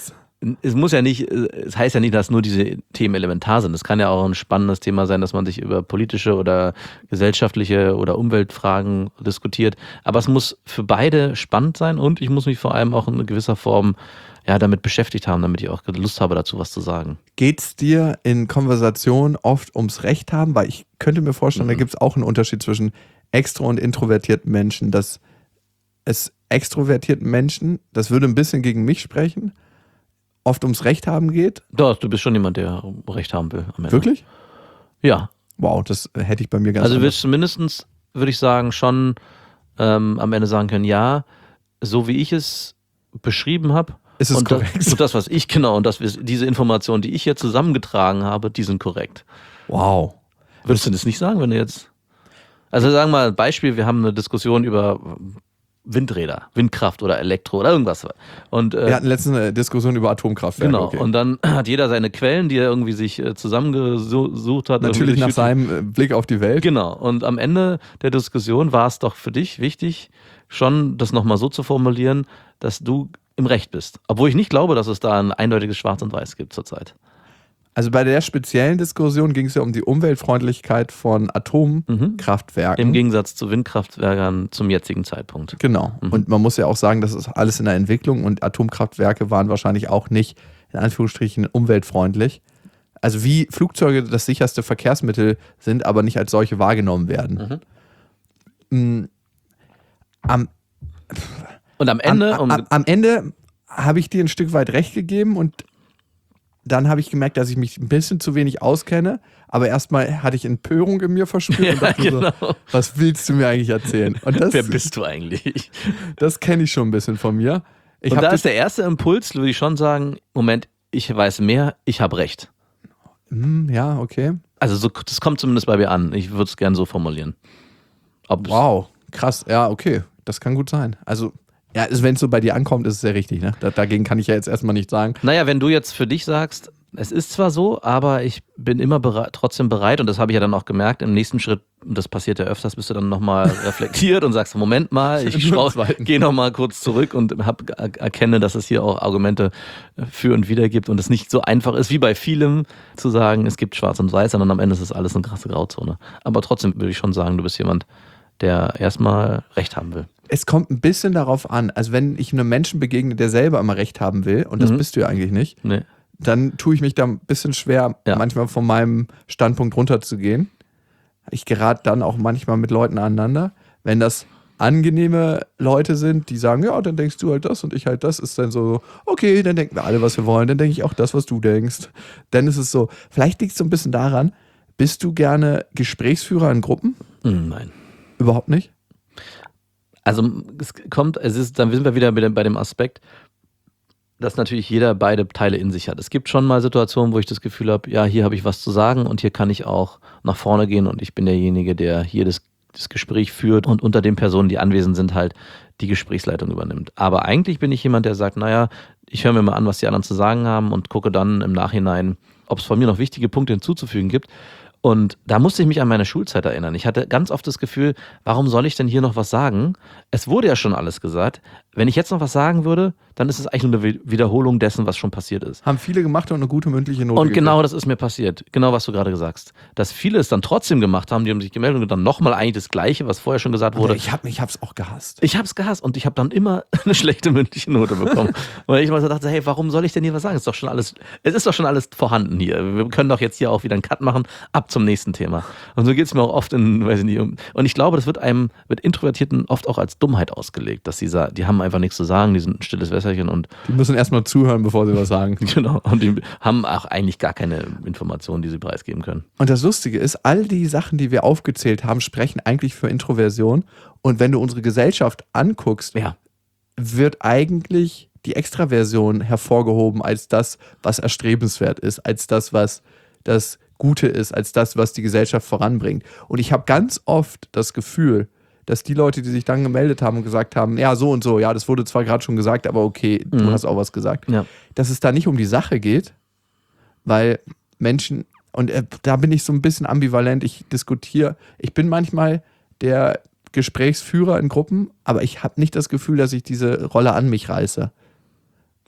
es muss ja nicht, es heißt ja nicht, dass nur diese Themen elementar sind. Es kann ja auch ein spannendes Thema sein, dass man sich über politische oder gesellschaftliche oder Umweltfragen diskutiert. Aber es muss für beide spannend sein und ich muss mich vor allem auch in gewisser Form damit beschäftigt haben, damit ich auch Lust habe, dazu was zu sagen. Geht's dir in Konversationen oft ums Recht haben? Weil ich könnte mir vorstellen, da gibt es auch einen Unterschied zwischen extro- und introvertierten Menschen, dass es extrovertierten Menschen, das würde ein bisschen gegen mich sprechen, oft ums Recht haben geht. Doch, du bist schon jemand, der Recht haben will am Ende. Wirklich? Ja. Wow, das hätte ich bei mir ganz Also du anders. willst zumindest, würde ich sagen, schon am Ende sagen können, ja, so wie ich es beschrieben habe, Ist es und korrekt? und das, was ich diese Informationen, die ich hier zusammengetragen habe, die sind korrekt. Wow. Würdest du das nicht sagen, wenn du jetzt... Also sagen wir mal ein Beispiel, wir haben eine Diskussion über Windräder, Windkraft oder Elektro oder irgendwas. Und, Wir hatten letztens eine Diskussion über Atomkraftwerke. genau, Okay. und dann hat jeder seine Quellen, die er irgendwie sich zusammengesucht hat. Natürlich nach seinem Blick auf die Welt. Genau, und am Ende der Diskussion war es doch für dich wichtig, schon das nochmal so zu formulieren, dass du im Recht bist. Obwohl ich nicht glaube, dass es da ein eindeutiges Schwarz und Weiß gibt zurzeit. Also bei der speziellen Diskussion ging es ja um die Umweltfreundlichkeit von Atomkraftwerken. Im Gegensatz zu Windkraftwerkern zum jetzigen Zeitpunkt. Genau. Und man muss ja auch sagen, das ist alles in der Entwicklung und Atomkraftwerke waren wahrscheinlich auch nicht, in Anführungsstrichen, umweltfreundlich. Also wie Flugzeuge das sicherste Verkehrsmittel sind, aber nicht als solche wahrgenommen werden. Und am Ende... Am Ende habe ich dir ein Stück weit recht gegeben und dann habe ich gemerkt, dass ich mich ein bisschen zu wenig auskenne, aber erstmal hatte ich Empörung in mir verspürt und dachte genau. so, was willst du mir eigentlich erzählen? Und das, Wer bist du eigentlich? das kenne ich schon ein bisschen von mir. Und da ist der erste Impuls, würde ich schon sagen, Moment, ich weiß mehr, ich habe recht. Ja, okay. Also das kommt zumindest bei mir an. Ich würde es gerne so formulieren. Wow, krass. Ja, okay. Das kann gut sein. Also, ja, wenn es so bei dir ankommt, ist es ja richtig. Ne? Dagegen kann ich ja jetzt erstmal nichts sagen. Naja, wenn du jetzt für dich sagst, es ist zwar so, aber ich bin immer trotzdem bereit, und das habe ich ja dann auch gemerkt, im nächsten Schritt, und das passiert ja öfters, bist du dann nochmal reflektiert und sagst, Moment mal, ich gehe nochmal kurz zurück und erkenne, dass es hier auch Argumente für und wider gibt und es nicht so einfach ist, wie bei vielem zu sagen, es gibt schwarz und weiß, sondern am Ende ist es alles eine krasse Grauzone. Aber trotzdem würde ich schon sagen, du bist jemand, der erstmal Recht haben will. Es kommt ein bisschen darauf an. Also wenn ich einem Menschen begegne, der selber immer recht haben will, und das bist du ja eigentlich nicht, Nee. dann tue ich mich da ein bisschen schwer, manchmal von meinem Standpunkt runterzugehen. Ich gerate dann auch manchmal mit Leuten aneinander. Wenn das angenehme Leute sind, die sagen, ja, dann denkst du halt das und ich halt das, ist dann so, okay, dann denken wir alle, was wir wollen, dann denke ich auch das, was du denkst. Dann ist es so, vielleicht liegt es so ein bisschen daran, bist du gerne Gesprächsführer in Gruppen? Nein. Überhaupt nicht? Also dann sind wir wieder bei dem Aspekt, dass natürlich jeder beide Teile in sich hat. Es gibt schon mal Situationen, wo ich das Gefühl habe, ja, hier habe ich was zu sagen und hier kann ich auch nach vorne gehen und ich bin derjenige, der hier das Gespräch führt und unter den Personen, die anwesend sind, halt die Gesprächsleitung übernimmt. Aber eigentlich bin ich jemand, der sagt, naja, ich höre mir mal an, was die anderen zu sagen haben und gucke dann im Nachhinein, ob es von mir noch wichtige Punkte hinzuzufügen gibt. Und da musste ich mich an meine Schulzeit erinnern. Ich hatte ganz oft das Gefühl, warum soll ich denn hier noch was sagen? Es wurde ja schon alles gesagt. Wenn ich jetzt noch was sagen würde, dann ist es eigentlich nur eine Wiederholung dessen, was schon passiert ist. Haben viele gemacht und eine gute mündliche Note Und genau gekriegt. das ist mir passiert. Genau, was du gerade gesagt hast. Dass viele es dann trotzdem gemacht haben, die haben sich gemeldet und dann nochmal eigentlich das Gleiche, was vorher schon gesagt wurde. Ich hab's auch gehasst. Ich hab's gehasst und ich habe dann immer eine schlechte mündliche Note bekommen. Weil ich mal so dachte, hey, warum soll ich denn hier was sagen? Es ist doch schon alles vorhanden hier. Wir können doch jetzt hier auch wieder einen Cut machen, ab zum nächsten Thema. Und so geht's mir auch oft weiß ich nicht. Und ich glaube, das wird Introvertierten oft auch als Dummheit ausgelegt, dass sie sagen, die haben einfach nichts zu sagen, die sind ein stilles Wässerchen und Die müssen erstmal zuhören, bevor sie was sagen. genau, und die haben auch eigentlich gar keine Informationen, die sie preisgeben können. Und das Lustige ist, all die Sachen, die wir aufgezählt haben, sprechen eigentlich für Introversion. Und wenn du unsere Gesellschaft anguckst, Ja. wird eigentlich die Extraversion hervorgehoben als das, was erstrebenswert ist, als das, was das Gute ist, als das, was die Gesellschaft voranbringt. Und ich habe ganz oft das Gefühl, dass die Leute, die sich dann gemeldet haben und gesagt haben, ja, so und so, ja, das wurde zwar gerade schon gesagt, aber okay, du hast auch was gesagt, Ja. dass es da nicht um die Sache geht, weil Menschen, und da bin ich so ein bisschen ambivalent, ich bin manchmal der Gesprächsführer in Gruppen, aber ich habe nicht das Gefühl, dass ich diese Rolle an mich reiße.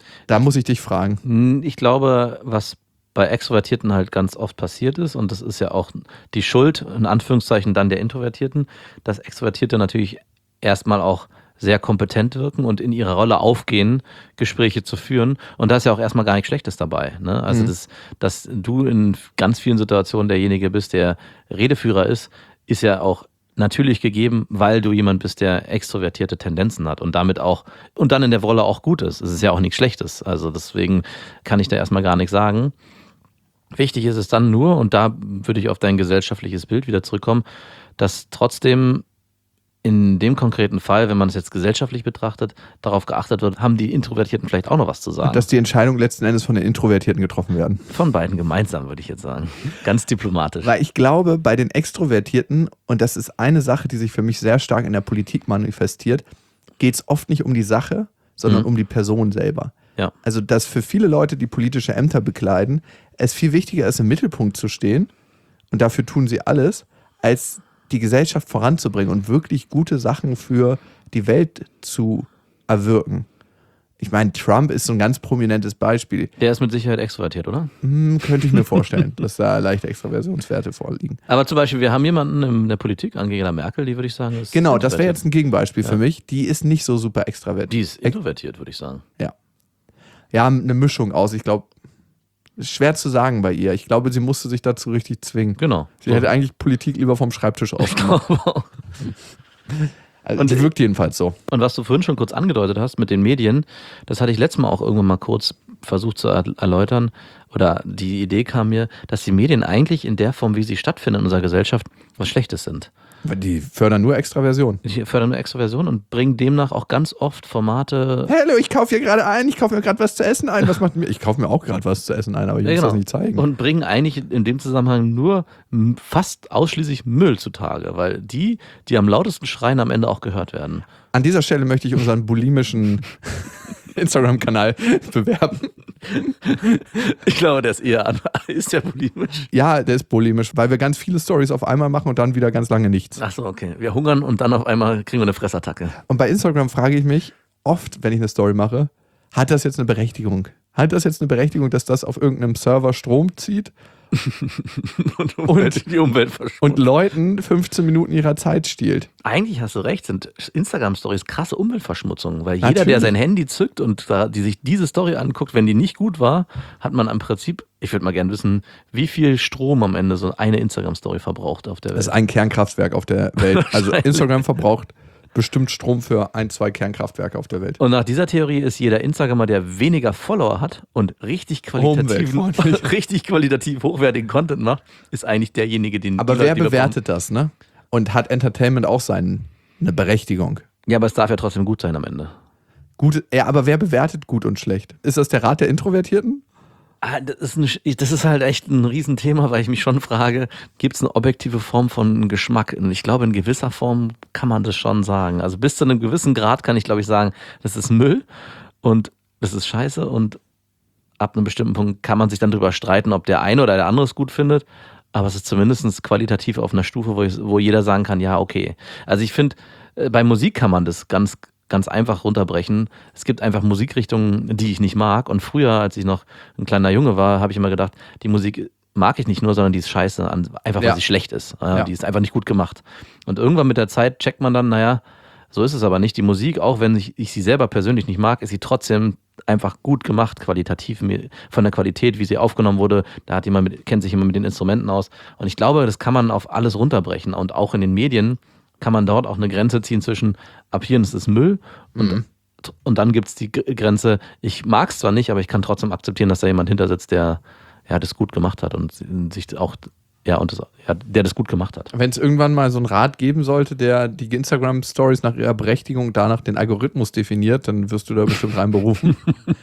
Da muss ich dich fragen. Ich glaube, was bei Extrovertierten halt ganz oft passiert ist, und das ist ja auch die Schuld, in Anführungszeichen, dann der Introvertierten, dass Extrovertierte natürlich erstmal auch sehr kompetent wirken und in ihrer Rolle aufgehen, Gespräche zu führen. Und da ist ja auch erstmal gar nichts Schlechtes dabei. Ne? Also, dass du in ganz vielen Situationen derjenige bist, der Redeführer ist ja auch natürlich gegeben, weil du jemand bist, der extrovertierte Tendenzen hat und damit auch, und dann in der Rolle auch gut ist. Es ist ja auch nichts Schlechtes. Also deswegen kann ich da erstmal gar nichts sagen. Wichtig ist es dann nur, und da würde ich auf dein gesellschaftliches Bild wieder zurückkommen, dass trotzdem in dem konkreten Fall, wenn man es jetzt gesellschaftlich betrachtet, darauf geachtet wird, haben die Introvertierten vielleicht auch noch was zu sagen. Und dass die Entscheidungen letzten Endes von den Introvertierten getroffen werden. Von beiden gemeinsam, würde ich jetzt sagen. Ganz diplomatisch. Weil ich glaube, bei den Extrovertierten, und das ist eine Sache, die sich für mich sehr stark in der Politik manifestiert, geht es oft nicht um die Sache, sondern um die Person selber. Ja. Also, dass für viele Leute, die politische Ämter bekleiden, es viel wichtiger ist, im Mittelpunkt zu stehen, und dafür tun sie alles, als die Gesellschaft voranzubringen und wirklich gute Sachen für die Welt zu erwirken. Ich meine, Trump ist so ein ganz prominentes Beispiel. Der ist mit Sicherheit extrovertiert, oder? Könnte ich mir vorstellen, dass da leichte Extraversionswerte vorliegen. Aber zum Beispiel, wir haben jemanden in der Politik, Angela Merkel, die würde ich sagen, ist Genau, das wäre introvertiert. jetzt ein Gegenbeispiel für mich. Die ist nicht so super extravertiert. Die ist introvertiert, würde ich sagen. Ja. Ja, eine Mischung aus. Ich glaube, schwer zu sagen bei ihr. Ich glaube, sie musste sich dazu richtig zwingen. Genau. Sie hätte eigentlich Politik lieber vom Schreibtisch aus gemacht. Also, sie wirkt jedenfalls so. Und was du vorhin schon kurz angedeutet hast mit den Medien, das hatte ich letztes Mal auch irgendwann mal kurz versucht zu erläutern, oder die Idee kam mir, dass die Medien eigentlich in der Form, wie sie stattfinden in unserer Gesellschaft, was Schlechtes sind. Die fördern nur Extraversion. Die fördern eine Extroversion und bringen demnach auch ganz oft Formate. Hallo, ich kaufe hier gerade ein, ich kaufe mir gerade was zu essen ein. Was macht mir? Ich kaufe mir auch gerade was zu essen ein, aber ich muss das nicht zeigen. Und bringen eigentlich in dem Zusammenhang nur fast ausschließlich Müll zutage, weil die am lautesten schreien, am Ende auch gehört werden. An dieser Stelle möchte ich unseren bulimischen Instagram-Kanal bewerben. Ich glaube, der ist ist der bulimisch? Ja, der ist bulimisch, weil wir ganz viele Stories auf einmal machen und dann wieder ganz lange nichts. Ach so, okay. Wir hungern und dann auf einmal kriegen wir eine Fressattacke. Und bei Instagram frage ich mich oft, wenn ich eine Story mache, hat das jetzt eine Berechtigung? Hat das jetzt eine Berechtigung, dass das auf irgendeinem Server Strom zieht? und die Umwelt verschmutzt. Und Leuten 15 Minuten ihrer Zeit stiehlt. Eigentlich hast du recht, sind Instagram-Stories krasse Umweltverschmutzung, weil Natürlich. jeder, der sein Handy zückt und die sich diese Story anguckt, wenn die nicht gut war, hat man im Prinzip, ich würde mal gerne wissen, wie viel Strom am Ende so eine Instagram-Story verbraucht auf der Welt. Das ist ein Kernkraftwerk auf der Welt. Also Instagram verbraucht bestimmt Strom für 1-2 Kernkraftwerke auf der Welt. Und nach dieser Theorie ist jeder Instagrammer, der weniger Follower hat und richtig qualitativ hochwertigen Content macht, ist eigentlich derjenige, den. Aber wer bewertet das, ne? Und hat Entertainment auch eine Berechtigung? Ja, aber es darf ja trotzdem gut sein am Ende. Gut, ja, aber wer bewertet gut und schlecht? Ist das der Rat der Introvertierten? Das ist halt echt ein Riesenthema, weil ich mich schon frage, gibt es eine objektive Form von Geschmack? Und ich glaube, in gewisser Form kann man das schon sagen. Also bis zu einem gewissen Grad kann ich, glaube ich, sagen, das ist Müll und das ist scheiße, und ab einem bestimmten Punkt kann man sich dann drüber streiten, ob der eine oder der andere es gut findet. Aber es ist zumindest qualitativ auf einer Stufe, wo jeder sagen kann, ja, okay. Also ich finde, bei Musik kann man das ganz einfach runterbrechen. Es gibt einfach Musikrichtungen, die ich nicht mag. Und früher, als ich noch ein kleiner Junge war, habe ich immer gedacht, die Musik mag ich nicht nur, sondern die ist scheiße, einfach weil sie schlecht ist. Die ist einfach nicht gut gemacht. Und irgendwann mit der Zeit checkt man dann, naja, so ist es aber nicht. Die Musik, auch wenn ich sie selber persönlich nicht mag, ist sie trotzdem einfach gut gemacht, qualitativ, von der Qualität, wie sie aufgenommen wurde. Da kennt sich jemand mit den Instrumenten aus. Und ich glaube, das kann man auf alles runterbrechen. Und auch in den Medien kann man dort auch eine Grenze ziehen zwischen, ab hier ist es Müll und dann gibt es die Grenze, ich mag es zwar nicht, aber ich kann trotzdem akzeptieren, dass da jemand hinter sitzt, der das gut gemacht hat und sich auch, der das gut gemacht hat. Wenn es irgendwann mal so einen Rat geben sollte, der die Instagram-Stories nach ihrer Berechtigung danach den Algorithmus definiert, dann wirst du da bestimmt reinberufen.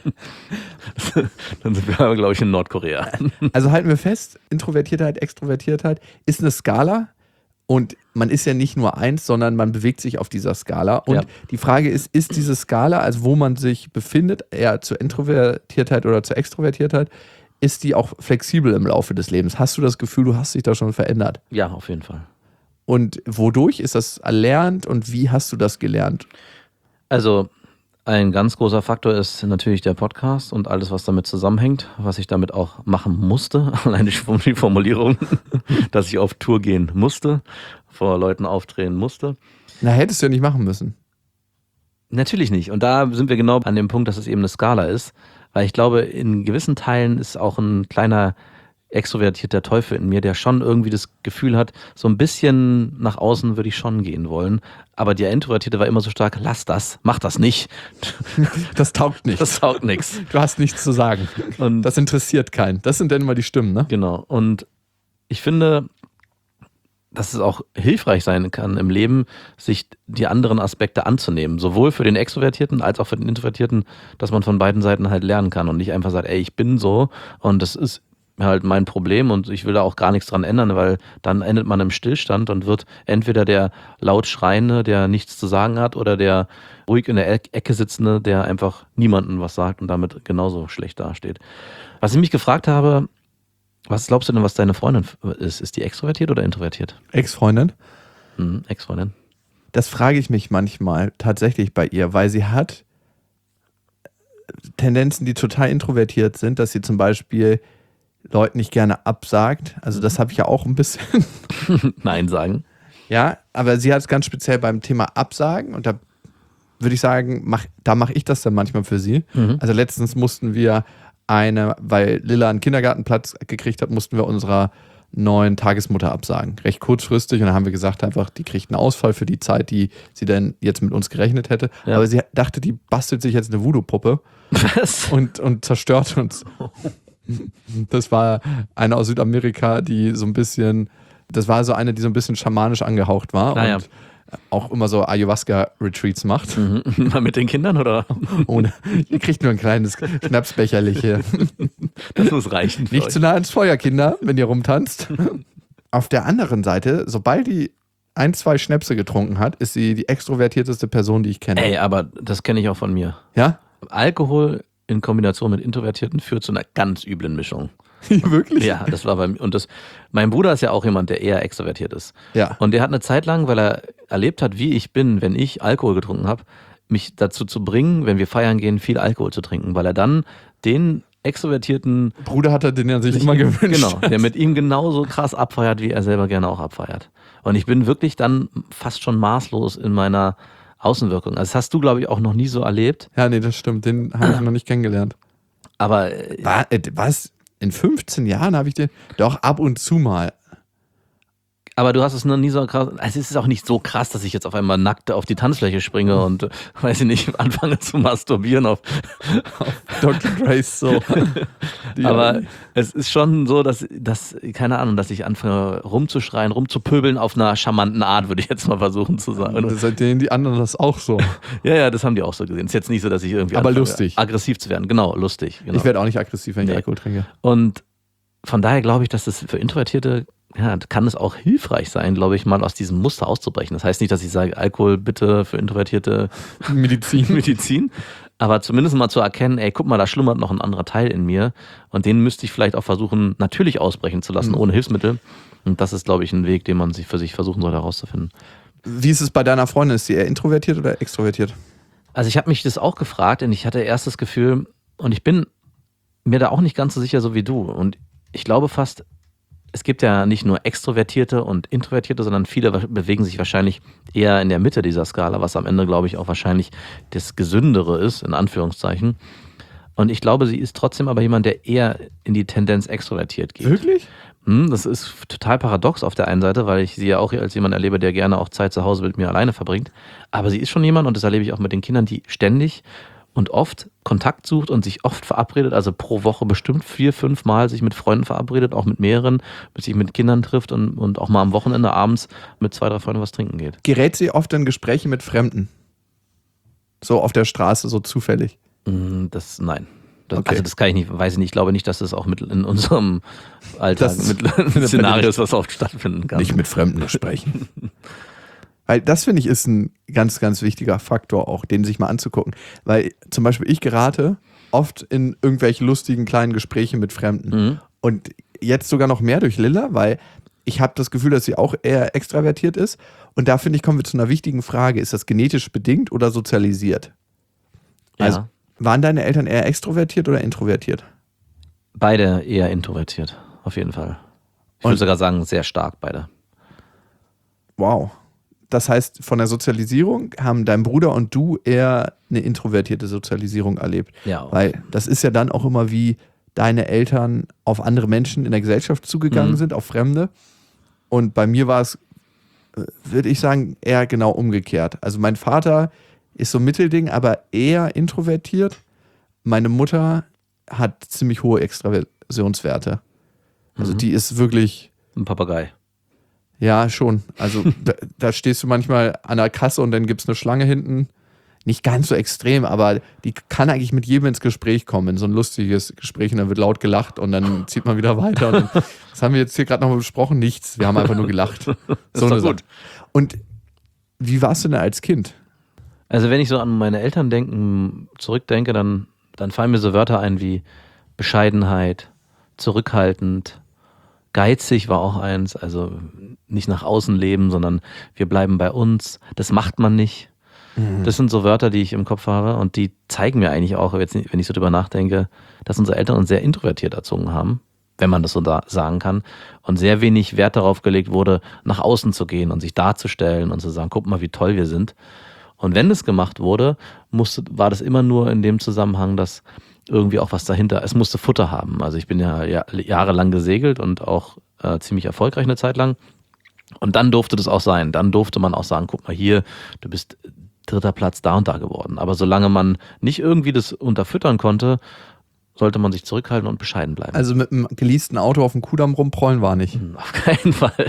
Dann sind wir aber, glaube ich, in Nordkorea. Also halten wir fest, Introvertiertheit, Extrovertiertheit ist eine Skala. Und man ist ja nicht nur eins, sondern man bewegt sich auf dieser Skala. Und die Frage ist diese Skala, also wo man sich befindet, eher zur Introvertiertheit oder zur Extrovertiertheit, ist die auch flexibel im Laufe des Lebens? Hast du das Gefühl, du hast dich da schon verändert? Ja, auf jeden Fall. Und wodurch ist das erlernt und wie hast du das gelernt? Also Ein ganz großer Faktor ist natürlich der Podcast und alles, was damit zusammenhängt, was ich damit auch machen musste. Allein die Formulierung, dass ich auf Tour gehen musste, vor Leuten auftreten musste. Na, hättest du ja nicht machen müssen. Natürlich nicht. Und da sind wir genau an dem Punkt, dass es eben eine Skala ist. Weil ich glaube, in gewissen Teilen ist auch ein kleiner extrovertierter Teufel in mir, der schon irgendwie das Gefühl hat, so ein bisschen nach außen würde ich schon gehen wollen. Aber der Introvertierte war immer so stark, lass das, mach das nicht. Das taugt nicht. Das taugt nichts. Du hast nichts zu sagen. Und Das interessiert keinen. Das sind dann immer die Stimmen, ne? genau. Und ich finde, dass es auch hilfreich sein kann im Leben, sich die anderen Aspekte anzunehmen. Sowohl für den Extrovertierten als auch für den Introvertierten, dass man von beiden Seiten halt lernen kann und nicht einfach sagt, ey, ich bin so und das ist halt mein Problem und ich will da auch gar nichts dran ändern, weil dann endet man im Stillstand und wird entweder der laut Schreiende, der nichts zu sagen hat, oder der ruhig in der Ecke Sitzende, der einfach niemandem was sagt und damit genauso schlecht dasteht. Was ich mich gefragt habe, was glaubst du denn, was deine Freundin ist? Ist die extrovertiert oder introvertiert? Ex-Freundin? Ex-Freundin. Das frage ich mich manchmal tatsächlich bei ihr, weil sie hat Tendenzen, die total introvertiert sind, dass sie zum Beispiel Leuten nicht gerne absagt. Also das habe ich ja auch ein bisschen. Nein sagen. Ja, aber sie hat es ganz speziell beim Thema Absagen und da würde ich sagen, da mache ich das dann manchmal für sie. Also letztens mussten wir weil Lilla einen Kindergartenplatz gekriegt hat, mussten wir unserer neuen Tagesmutter absagen. Recht kurzfristig und dann haben wir gesagt einfach, die kriegt einen Ausfall für die Zeit, die sie dann jetzt mit uns gerechnet hätte. Ja. Aber sie dachte, die bastelt sich jetzt eine Voodoo-Puppe Was? und zerstört uns. Das war eine aus Südamerika, die so ein bisschen schamanisch angehaucht war Ah, ja. und auch immer so Ayahuasca-Retreats macht. Mal mit den Kindern oder? Ohne, ihr kriegt nur ein kleines Schnapsbecherlich hier. Das muss reichen. für Nicht euch. zu nah ins Feuer, Kinder, wenn ihr rumtanzt. Auf der anderen Seite, sobald die 1-2 Schnäpse getrunken hat, ist sie die extrovertierteste Person, die ich kenne. Ey, aber das kenne ich auch von mir. Ja? Alkohol in Kombination mit Introvertierten führt zu einer ganz üblen Mischung. Wirklich? Ja, das war bei mir. Und mein Bruder ist ja auch jemand, der eher extrovertiert ist. Ja. Und der hat eine Zeit lang, weil er erlebt hat, wie ich bin, wenn ich Alkohol getrunken habe, mich dazu zu bringen, wenn wir feiern gehen, viel Alkohol zu trinken, weil er dann den extrovertierten Bruder hat er den ja sich immer gewünscht. Genau, der mit ihm genauso krass abfeiert, wie er selber gerne auch abfeiert. Und ich bin wirklich dann fast schon maßlos in meiner Außenwirkung. Also das hast du, glaube ich, auch noch nie so erlebt. Ja, nee, das stimmt. Den habe ich noch nicht kennengelernt. Aber Was? In 15 Jahren habe ich den doch ab und zu mal. Aber du hast es noch nie so krass. Also es ist auch nicht so krass, dass ich jetzt auf einmal nackt auf die Tanzfläche springe und, weiß ich nicht, anfange zu masturbieren auf Dr. Dre's so. Aber es ist schon so, dass, keine Ahnung, dass ich anfange rumzuschreien, rumzupöbeln auf einer charmanten Art, würde ich jetzt mal versuchen zu sagen. Seitdem die anderen das auch so. Ja, das haben die auch so gesehen. Ist jetzt nicht so, dass ich irgendwie Aber anfange, lustig. aggressiv zu werden. Genau, lustig. Genau. Ich werde auch nicht aggressiv, wenn ich Nee. Alkohol trinke. Und von daher glaube ich, dass das für Introvertierte, ja, kann es auch hilfreich sein, glaube ich, mal aus diesem Muster auszubrechen. Das heißt nicht, dass ich sage, Alkohol bitte für Introvertierte Medizin, aber zumindest mal zu erkennen, ey, guck mal, da schlummert noch ein anderer Teil in mir und den müsste ich vielleicht auch versuchen, natürlich ausbrechen zu lassen, ohne Hilfsmittel. Und das ist, glaube ich, ein Weg, den man sich für sich versuchen sollte herauszufinden. Wie ist es bei deiner Freundin? Ist sie eher introvertiert oder extrovertiert? Also ich habe mich das auch gefragt und ich hatte erst das Gefühl, und ich bin mir da auch nicht ganz so sicher, so wie du. Und ich glaube fast, es gibt ja nicht nur Extrovertierte und Introvertierte, sondern viele bewegen sich wahrscheinlich eher in der Mitte dieser Skala, was am Ende, glaube ich, auch wahrscheinlich das Gesündere ist, in Anführungszeichen. Und ich glaube, sie ist trotzdem aber jemand, der eher in die Tendenz extrovertiert geht. Wirklich? Das ist total paradox auf der einen Seite, weil ich sie ja auch als jemand erlebe, der gerne auch Zeit zu Hause mit mir alleine verbringt. Aber sie ist schon jemand, und das erlebe ich auch mit den Kindern, die ständig und oft Kontakt sucht und sich oft verabredet, also pro Woche bestimmt 4-5 Mal sich mit Freunden verabredet, auch mit mehreren, sich mit Kindern trifft und auch mal am Wochenende abends mit 2-3 Freunden was trinken geht. Gerät sie oft in Gespräche mit Fremden? So auf der Straße, so zufällig? Nein. Okay. Also das kann ich nicht, weiß ich nicht. Ich glaube nicht, dass das auch mit in unserem Alltag Das- mit Szenarios, was oft stattfinden kann. Nicht mit Fremden sprechen. Weil das, finde ich, ist ein ganz, ganz wichtiger Faktor auch, den sich mal anzugucken. Weil zum Beispiel ich gerate oft in irgendwelche lustigen kleinen Gespräche mit Fremden. Und jetzt sogar noch mehr durch Lilla, weil ich habe das Gefühl, dass sie auch eher extravertiert ist. Und da, finde ich, kommen wir zu einer wichtigen Frage. Ist das genetisch bedingt oder sozialisiert? Also, Ja. waren deine Eltern eher extrovertiert oder introvertiert? Beide eher introvertiert, auf jeden Fall. Ich würde Und- sogar sagen, sehr stark beide. Wow. Das heißt, von der Sozialisierung haben dein Bruder und du eher eine introvertierte Sozialisierung erlebt. Ja. Weil das ist ja dann auch immer, wie deine Eltern auf andere Menschen in der Gesellschaft zugegangen sind, auf Fremde. Und bei mir war es, würde ich sagen, eher genau umgekehrt. Also mein Vater ist so ein Mittelding, aber eher introvertiert. Meine Mutter hat ziemlich hohe Extraversionswerte. Also die ist wirklich... Ein Papagei. Ja, schon. Also da stehst du manchmal an der Kasse und dann gibt es eine Schlange hinten. Nicht ganz so extrem, aber die kann eigentlich mit jedem ins Gespräch kommen, in so ein lustiges Gespräch, und dann wird laut gelacht und dann zieht man wieder weiter. Und dann, das haben wir jetzt hier gerade nochmal besprochen, nichts. Wir haben einfach nur gelacht. ist So doch eine gut. Sache. Und wie warst du denn als Kind? Also wenn ich so an meine Eltern zurückdenke, dann fallen mir so Wörter ein wie Bescheidenheit, zurückhaltend, geizig war auch eins, also nicht nach außen leben, sondern wir bleiben bei uns, das macht man nicht. Das sind so Wörter, die ich im Kopf habe und die zeigen mir eigentlich auch, jetzt, wenn ich so drüber nachdenke, dass unsere Eltern uns sehr introvertiert erzogen haben, wenn man das so sagen kann, und sehr wenig Wert darauf gelegt wurde, nach außen zu gehen und sich darzustellen und zu sagen, guck mal, wie toll wir sind. Und wenn das gemacht wurde, war das immer nur in dem Zusammenhang, dass irgendwie auch was dahinter, es musste Futter haben. Also ich bin ja jahrelang gesegelt und auch ziemlich erfolgreich eine Zeit lang. Und dann durfte das auch sein. Dann durfte man auch sagen, guck mal hier, du bist 3. Platz da und da geworden. Aber solange man nicht irgendwie das unterfüttern konnte, sollte man sich zurückhalten und bescheiden bleiben. Also mit einem geleasten Auto auf dem Kudamm rumprollen war nicht. Auf keinen Fall.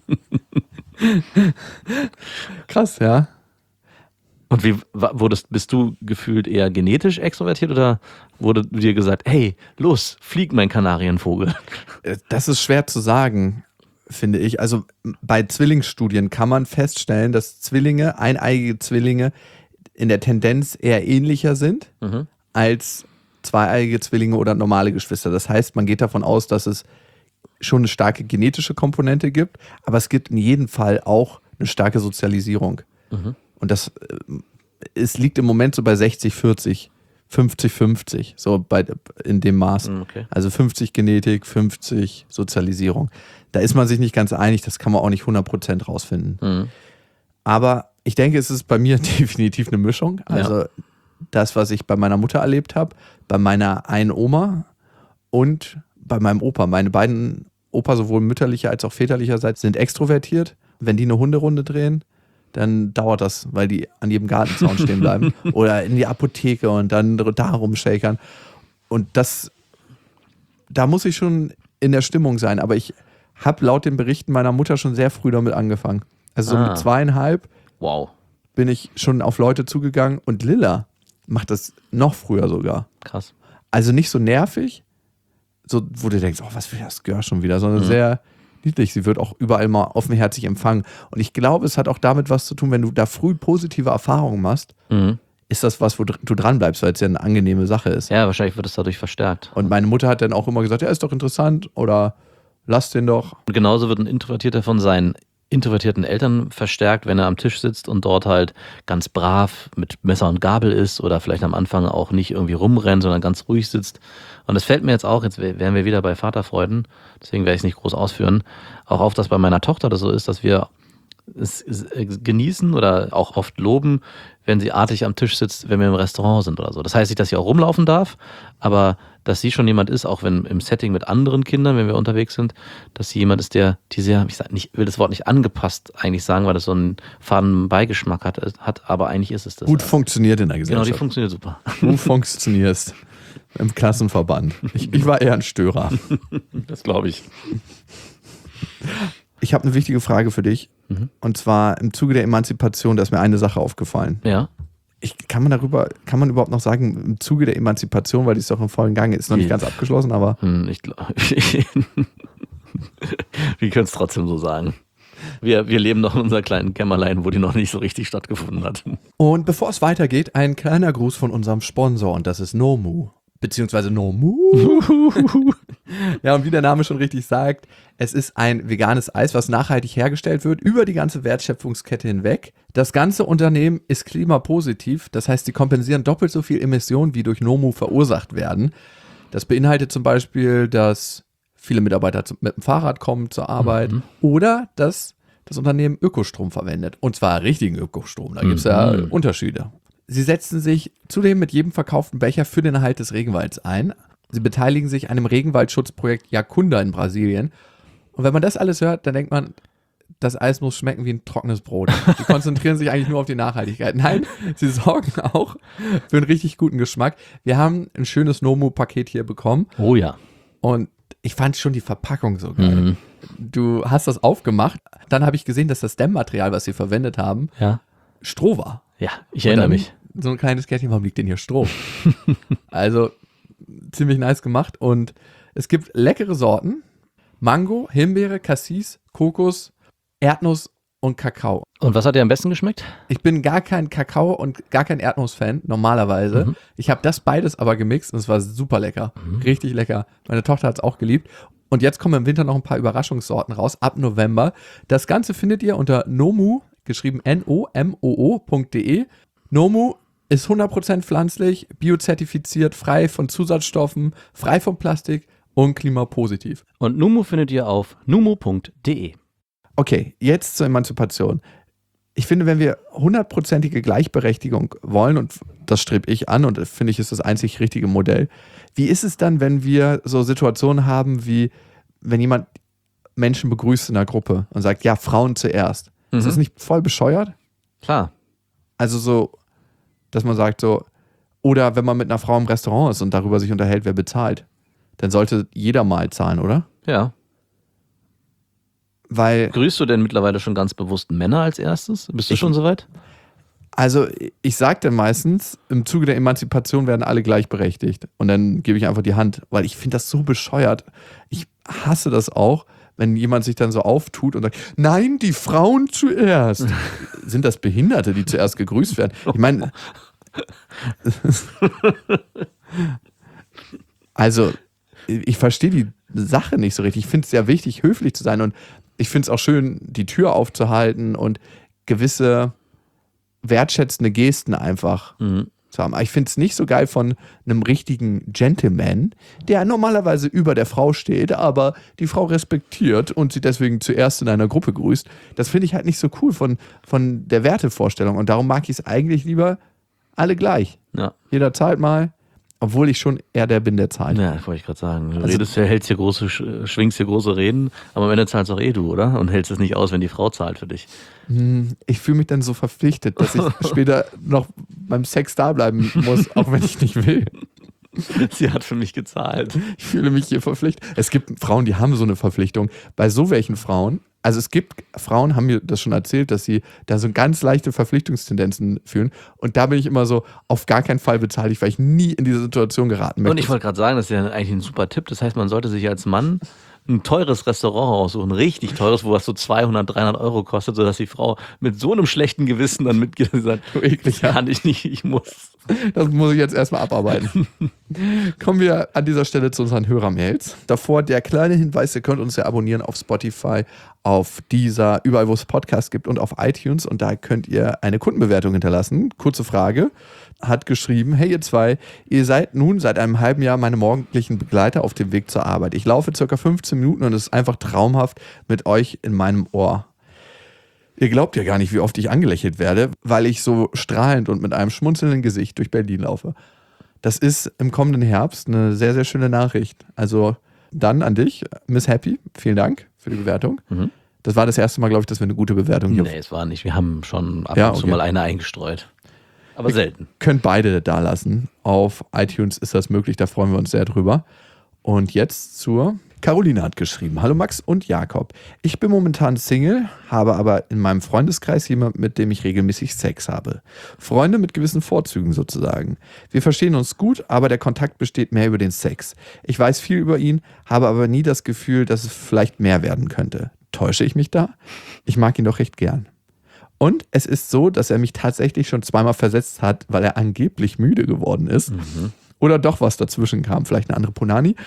Krass, ja. Und bist du gefühlt eher genetisch extrovertiert oder wurde dir gesagt, hey, los, flieg mein Kanarienvogel? Das ist schwer zu sagen, finde ich. Also bei Zwillingsstudien kann man feststellen, dass eineigige Zwillinge in der Tendenz eher ähnlicher sind als zweieigige Zwillinge oder normale Geschwister. Das heißt, man geht davon aus, dass es schon eine starke genetische Komponente gibt, aber es gibt in jedem Fall auch eine starke Sozialisierung. Und es liegt im Moment so bei 60-40, 50-50, so in dem Maß. Okay. Also 50 Genetik, 50 Sozialisierung. Da ist man sich nicht ganz einig, das kann man auch nicht 100% rausfinden. Aber ich denke, es ist bei mir definitiv eine Mischung. Also das, was ich bei meiner Mutter erlebt habe, bei meiner einen Oma und bei meinem Opa. Meine beiden Opa, sowohl mütterlicher als auch väterlicherseits, sind extrovertiert. Wenn die eine Hunderunde drehen, dann dauert das, weil die an jedem Gartenzaun stehen bleiben oder in die Apotheke und dann da rumshakern. Und da muss ich schon in der Stimmung sein. Aber ich habe laut den Berichten meiner Mutter schon sehr früh damit angefangen. Also so mit 2,5 Wow, bin ich schon auf Leute zugegangen und Lilla macht das noch früher sogar. krass. Also nicht so nervig, so, wo du denkst, oh, was will das Girl schon wieder, sondern sehr niedlich. Sie wird auch überall mal offenherzig empfangen. Und ich glaube, es hat auch damit was zu tun, wenn du da früh positive Erfahrungen machst, ist das was, wo du dran bleibst, weil es ja eine angenehme Sache ist. Ja, wahrscheinlich wird es dadurch verstärkt. Und meine Mutter hat dann auch immer gesagt, ja, ist doch interessant oder lass den doch. Und genauso wird ein Introvertierter von seinen introvertierten Eltern verstärkt, wenn er am Tisch sitzt und dort halt ganz brav mit Messer und Gabel isst oder vielleicht am Anfang auch nicht irgendwie rumrennt, sondern ganz ruhig sitzt. Und das fällt mir jetzt auch, jetzt wären wir wieder bei Vaterfreuden, deswegen werde ich es nicht groß ausführen, auch auf, dass bei meiner Tochter das so ist, dass wir es genießen oder auch oft loben, wenn sie artig am Tisch sitzt, wenn wir im Restaurant sind oder so. Das heißt nicht, dass sie auch rumlaufen darf, aber dass sie schon jemand ist, auch wenn im Setting mit anderen Kindern, wenn wir unterwegs sind, dass sie jemand ist, die sehr, ich will das Wort nicht angepasst eigentlich sagen, weil das so einen faden Beigeschmack hat, aber eigentlich ist es das. Gut funktioniert in der Genau, Gesellschaft. die funktioniert super. Du funktionierst im Klassenverband. Ich war eher ein Störer. Das glaube ich. Ich habe eine wichtige Frage für dich. Und zwar im Zuge der Emanzipation, da ist mir eine Sache aufgefallen. Ja. Kann man überhaupt noch sagen, im Zuge der Emanzipation, weil die ist doch im vollen Gange, ist noch nicht ganz abgeschlossen, aber Ich glaube, wir können es trotzdem so sagen. Wir leben noch in unserer kleinen Kämmerlein, wo die noch nicht so richtig stattgefunden hat. Und bevor es weitergeht, ein kleiner Gruß von unserem Sponsor und das ist Nomu. Beziehungsweise Nomu. Ja, und wie der Name schon richtig sagt, es ist ein veganes Eis, was nachhaltig hergestellt wird, über die ganze Wertschöpfungskette hinweg. Das ganze Unternehmen ist klimapositiv, das heißt, sie kompensieren doppelt so viel Emissionen, wie durch Nomu verursacht werden. Das beinhaltet zum Beispiel, dass viele Mitarbeiter mit dem Fahrrad kommen zur Arbeit oder dass das Unternehmen Ökostrom verwendet. Und zwar richtigen Ökostrom, da gibt es ja Unterschiede. Sie setzen sich zudem mit jedem verkauften Becher für den Erhalt des Regenwalds ein. Sie beteiligen sich an dem Regenwaldschutzprojekt Jacunda in Brasilien. Und wenn man das alles hört, dann denkt man, das Eis muss schmecken wie ein trockenes Brot. Die konzentrieren sich eigentlich nur auf die Nachhaltigkeit. Nein, sie sorgen auch für einen richtig guten Geschmack. Wir haben ein schönes Nomu-Paket hier bekommen. Oh ja. Und ich fand schon die Verpackung so geil. Du hast das aufgemacht. Dann habe ich gesehen, dass das Dämmmaterial, was sie verwendet haben, Stroh war. Ja, ich erinnere mich. So ein kleines Kärtchen, warum liegt denn hier Stroh? Also ziemlich nice gemacht. Und es gibt leckere Sorten. Mango, Himbeere, Cassis, Kokos, Erdnuss und Kakao. Und was hat dir am besten geschmeckt? Ich bin gar kein Kakao- und gar kein Erdnuss-Fan, normalerweise. Ich habe das beides aber gemixt und es war super lecker. Richtig lecker. Meine Tochter hat es auch geliebt. Und jetzt kommen im Winter noch ein paar Überraschungssorten raus, ab November. Das Ganze findet ihr unter Nomu, geschrieben nomoo.de. Nomu ist 100% pflanzlich, biozertifiziert, frei von Zusatzstoffen, frei von Plastik und klimapositiv. Und Numu findet ihr auf numu.de. Okay, jetzt zur Emanzipation. Ich finde, wenn wir 100%ige Gleichberechtigung wollen, und das strebe ich an und finde ich, ist das einzig richtige Modell, wie ist es dann, wenn wir so Situationen haben, wie wenn jemand Menschen begrüßt in einer Gruppe und sagt, ja, Frauen zuerst. Ist das nicht voll bescheuert? Klar. Also so, dass man sagt so, oder wenn man mit einer Frau im Restaurant ist und darüber sich unterhält, wer bezahlt, dann sollte jeder mal zahlen, oder? Ja. Weil, Grüßt du denn mittlerweile schon ganz bewusst Männer als erstes? Bist du schon soweit? also ich sage dann meistens, im Zuge der Emanzipation werden alle gleichberechtigt und dann gebe ich einfach die Hand, weil ich finde das so bescheuert. Ich hasse das auch, wenn jemand sich dann so auftut und sagt, nein, die Frauen zuerst. Sind das Behinderte, die zuerst gegrüßt werden? Ich meine, also ich verstehe die Sache nicht so richtig. Ich finde es sehr wichtig, höflich zu sein und ich finde es auch schön, die Tür aufzuhalten und gewisse wertschätzende Gesten einfach zu haben. Aber ich finde es nicht so geil von einem richtigen Gentleman, der normalerweise über der Frau steht, aber die Frau respektiert und sie deswegen zuerst in einer Gruppe grüßt. Das finde ich halt nicht so cool von der Wertevorstellung und darum mag ich es eigentlich lieber alle gleich. Ja. Jeder zahlt mal, obwohl ich schon eher der bin, der zahlt. Ja, das wollte ich gerade sagen. Du schwingst hier große Reden, aber am Ende zahlst auch du, oder? Und hältst es nicht aus, wenn die Frau zahlt für dich. Ich fühle mich dann so verpflichtet, dass ich später noch beim Sex da bleiben muss, auch wenn ich nicht will. Sie hat für mich gezahlt. Ich fühle mich hier verpflichtet. Es gibt Frauen, die haben so eine Verpflichtung. Bei so welchen Frauen, also es gibt Frauen, haben mir das schon erzählt, dass sie da so ganz leichte Verpflichtungstendenzen fühlen. Und da bin ich immer so, auf gar keinen Fall bezahle ich, weil ich nie in diese Situation geraten möchte. Und ich wollte gerade sagen, das ist ja eigentlich ein super Tipp. Das heißt, man sollte sich als Mann ein teures Restaurant aussuchen, richtig teures, wo was so 200, 300 Euro kostet, sodass die Frau mit so einem schlechten Gewissen dann mitgeht und sagt, so eklig, ja. kann ich nicht, ich muss. Das muss ich jetzt erstmal abarbeiten. Kommen wir an dieser Stelle zu unseren Hörermails. Davor der kleine Hinweis, ihr könnt uns ja abonnieren auf Spotify, auf Deezer, überall wo es Podcasts gibt und auf iTunes und da könnt ihr eine Kundenbewertung hinterlassen. Kurze Frage, hat geschrieben, hey ihr zwei, ihr seid nun seit einem halben Jahr meine morgendlichen Begleiter auf dem Weg zur Arbeit. Ich laufe ca. 15 Minuten und es ist einfach traumhaft mit euch in meinem Ohr. Ihr glaubt ja gar nicht, wie oft ich angelächelt werde, weil ich so strahlend und mit einem schmunzelnden Gesicht durch Berlin laufe. Das ist im kommenden Herbst eine sehr, sehr schöne Nachricht. Also dann an dich, Miss Happy, vielen Dank für die Bewertung. Das war das erste Mal, glaube ich, dass wir eine gute Bewertung hier. Nee, es war nicht. Wir haben schon ab und zu mal eine eingestreut. Aber selten. Könnt beide da lassen. Auf iTunes ist das möglich, da freuen wir uns sehr drüber. Und jetzt zur Caroline hat geschrieben. Hallo Max und Jakob. Ich bin momentan Single, habe aber in meinem Freundeskreis jemanden, mit dem ich regelmäßig Sex habe. Freunde mit gewissen Vorzügen sozusagen. Wir verstehen uns gut, aber der Kontakt besteht mehr über den Sex. Ich weiß viel über ihn, habe aber nie das Gefühl, dass es vielleicht mehr werden könnte. Täusche ich mich da? Ich mag ihn doch recht gern. Und es ist so, dass er mich tatsächlich schon zweimal versetzt hat, weil er angeblich müde geworden ist. Oder doch was dazwischen kam, vielleicht eine andere Punani.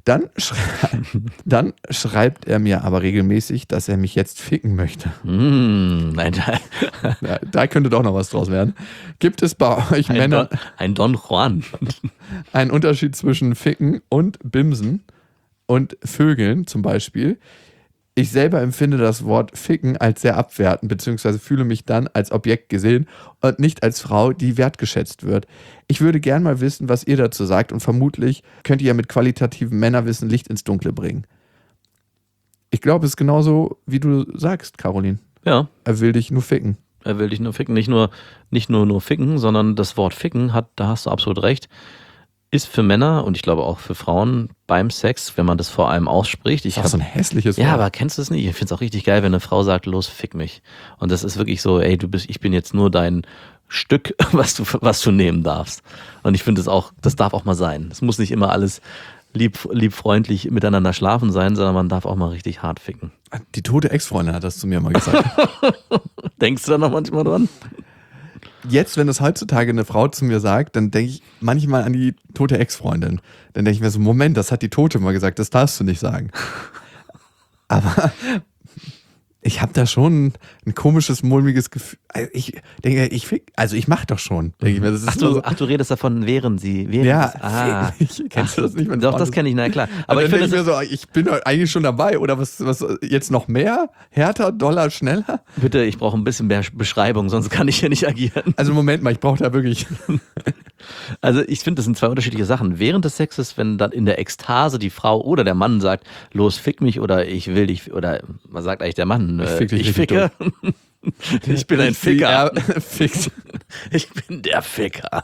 Dann schreibt er mir aber regelmäßig, dass er mich jetzt ficken möchte. Nein, Ja, da könnte doch noch was draus werden. Gibt es bei euch Männern ein Don Juan. einen Unterschied zwischen Ficken und Bimsen und Vögeln zum Beispiel? Ich selber empfinde das Wort Ficken als sehr abwertend, beziehungsweise fühle mich dann als Objekt gesehen und nicht als Frau, die wertgeschätzt wird. Ich würde gern mal wissen, was ihr dazu sagt und vermutlich könnt ihr ja mit qualitativem Männerwissen Licht ins Dunkle bringen. Ich glaube, es ist genauso, wie du sagst, Caroline. Ja, Er will dich nur ficken. er will dich nur ficken. Nicht nur ficken, sondern das Wort ficken da hast du absolut recht, ist für Männer und ich glaube auch für Frauen beim Sex, wenn man das vor allem ausspricht. Das ist auch so ein hässliches Wort. Ja, aber kennst du es nicht? Ich finde es auch richtig geil, wenn eine Frau sagt, los, fick mich. Und das ist wirklich so, ey, ich bin jetzt nur dein Stück, was du nehmen darfst. Und ich finde es auch, das darf auch mal sein. Es muss nicht immer alles lieb freundlich miteinander schlafen sein, sondern man darf auch mal richtig hart ficken. Die tote Ex-Freundin hat das zu mir mal gesagt. Denkst du da noch manchmal dran? Jetzt, wenn es heutzutage eine Frau zu mir sagt, dann denke ich manchmal an die tote Ex-Freundin. Dann denke ich mir so, Moment, das hat die Tote mal gesagt, das darfst du nicht sagen. Aber ich habe da schon ein komisches, mulmiges Gefühl. Ich denke, ich mache doch schon. Denke ich mir, das ist Du redest davon, während ja, kennst du das nicht? Doch, das kenne ich, na klar. Aber dann ich finde, denke ich mir so, ich bin doch eigentlich schon dabei. Oder was jetzt noch mehr? Härter, doller, schneller? bitte, ich brauche ein bisschen mehr Beschreibung, sonst kann ich hier nicht agieren. Also Moment mal, ich brauche da wirklich... Also ich finde, das sind zwei unterschiedliche Sachen. Während des Sexes, wenn dann in der Ekstase die Frau oder der Mann sagt, los, fick mich oder ich will dich, oder was sagt eigentlich der Mann? Ich ficke. Ich bin ein Ficker. Ich bin der Ficker.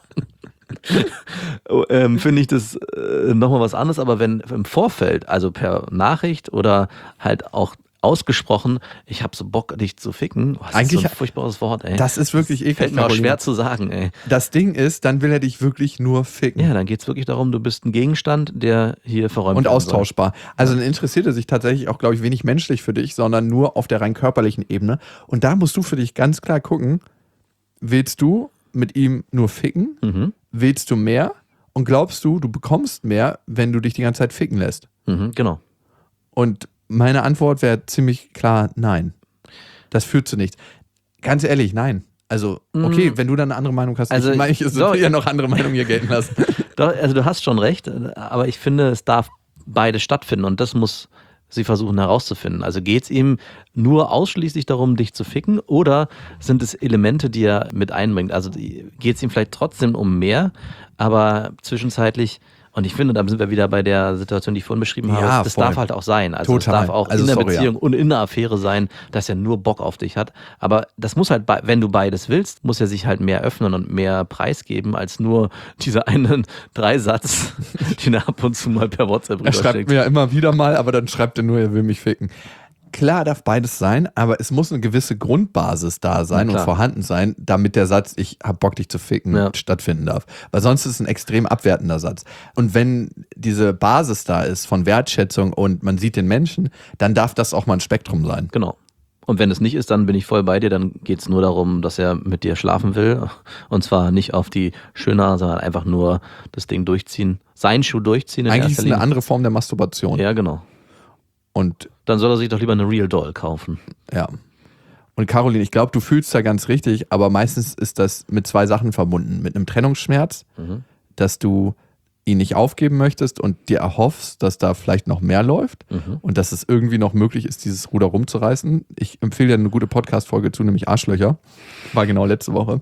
Finde ich das nochmal was anderes, aber wenn im Vorfeld, also per Nachricht oder halt auch ausgesprochen, ich habe so Bock, dich zu ficken. Das Eigentlich ist so ein furchtbares Wort, ey. Das ist wirklich eklig. Fällt mir auch schwer zu sagen, ey. Das Ding ist, dann will er dich wirklich nur ficken. Ja, dann geht es wirklich darum, du bist ein Gegenstand, der hier verräumt Und werden austauschbar. Also dann interessiert er sich tatsächlich auch, glaube ich, wenig menschlich für dich, sondern nur auf der rein körperlichen Ebene. Und da musst du für dich ganz klar gucken, willst du mit ihm nur ficken? Mhm. Willst du mehr? Und glaubst du, du bekommst mehr, wenn du dich die ganze Zeit ficken lässt? Genau. Und meine Antwort wäre ziemlich klar, nein. Das führt zu nichts. Ganz ehrlich, nein. Also, okay, wenn du dann eine andere Meinung hast, Also, ich will ja noch andere Meinungen hier gelten lassen. Doch, also du hast schon recht, aber ich finde, es darf beides stattfinden und das muss sie versuchen herauszufinden. Also geht es ihm nur ausschließlich darum, dich zu ficken oder sind es Elemente, die er mit einbringt? Also geht es ihm vielleicht trotzdem um mehr, aber zwischenzeitlich, und ich finde, da sind wir wieder bei der Situation, die ich vorhin beschrieben habe, das voll. darf halt auch sein. Also Total. es darf auch in der Beziehung und in der Affäre sein, dass er nur Bock auf dich hat. Aber das muss halt, wenn du beides willst, muss er sich halt mehr öffnen und mehr preisgeben, als nur dieser einen Dreisatz, den er ab und zu mal per WhatsApp Er schreibt rüberschickt. mir ja immer wieder mal, aber dann schreibt er nur, er will mich ficken. Klar darf beides sein, aber es muss eine gewisse Grundbasis da sein und vorhanden sein, damit der Satz, ich hab Bock, dich zu ficken, stattfinden darf. Weil sonst ist es ein extrem abwertender Satz. Und wenn diese Basis da ist von Wertschätzung und man sieht den Menschen, dann darf das auch mal ein Spektrum sein. Genau. Und wenn es nicht ist, dann bin ich voll bei dir, dann geht es nur darum, dass er mit dir schlafen will. Und zwar nicht auf die Schöner, sondern einfach nur das Ding durchziehen, seinen Schuh durchziehen. Eigentlich ist es eine andere Form der Masturbation. Ja, genau. Und dann soll er sich doch lieber eine Real Doll kaufen. Ja. Und Caroline, ich glaube, du fühlst da ganz richtig, aber meistens ist das mit zwei Sachen verbunden. Mit einem Trennungsschmerz, dass du ihn nicht aufgeben möchtest und dir erhoffst, dass da vielleicht noch mehr läuft und dass es irgendwie noch möglich ist, dieses Ruder rumzureißen. Ich empfehle dir eine gute Podcast-Folge zu, nämlich Arschlöcher. War genau letzte Woche.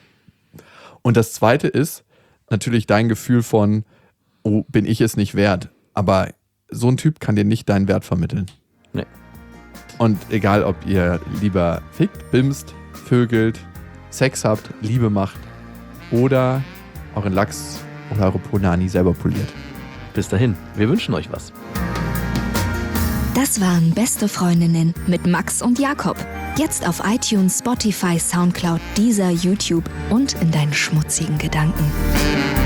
Und das Zweite ist natürlich dein Gefühl von, oh, bin ich es nicht wert? Aber so ein Typ kann dir nicht deinen Wert vermitteln. Nee. Und egal, ob ihr lieber fickt, bimst, vögelt, Sex habt, Liebe macht oder euren Lachs oder eure Punani selber poliert. Bis dahin, wir wünschen euch was. Das waren Beste Freundinnen mit Max und Jakob. Jetzt auf iTunes, Spotify, Soundcloud, Deezer, YouTube und in deinen schmutzigen Gedanken.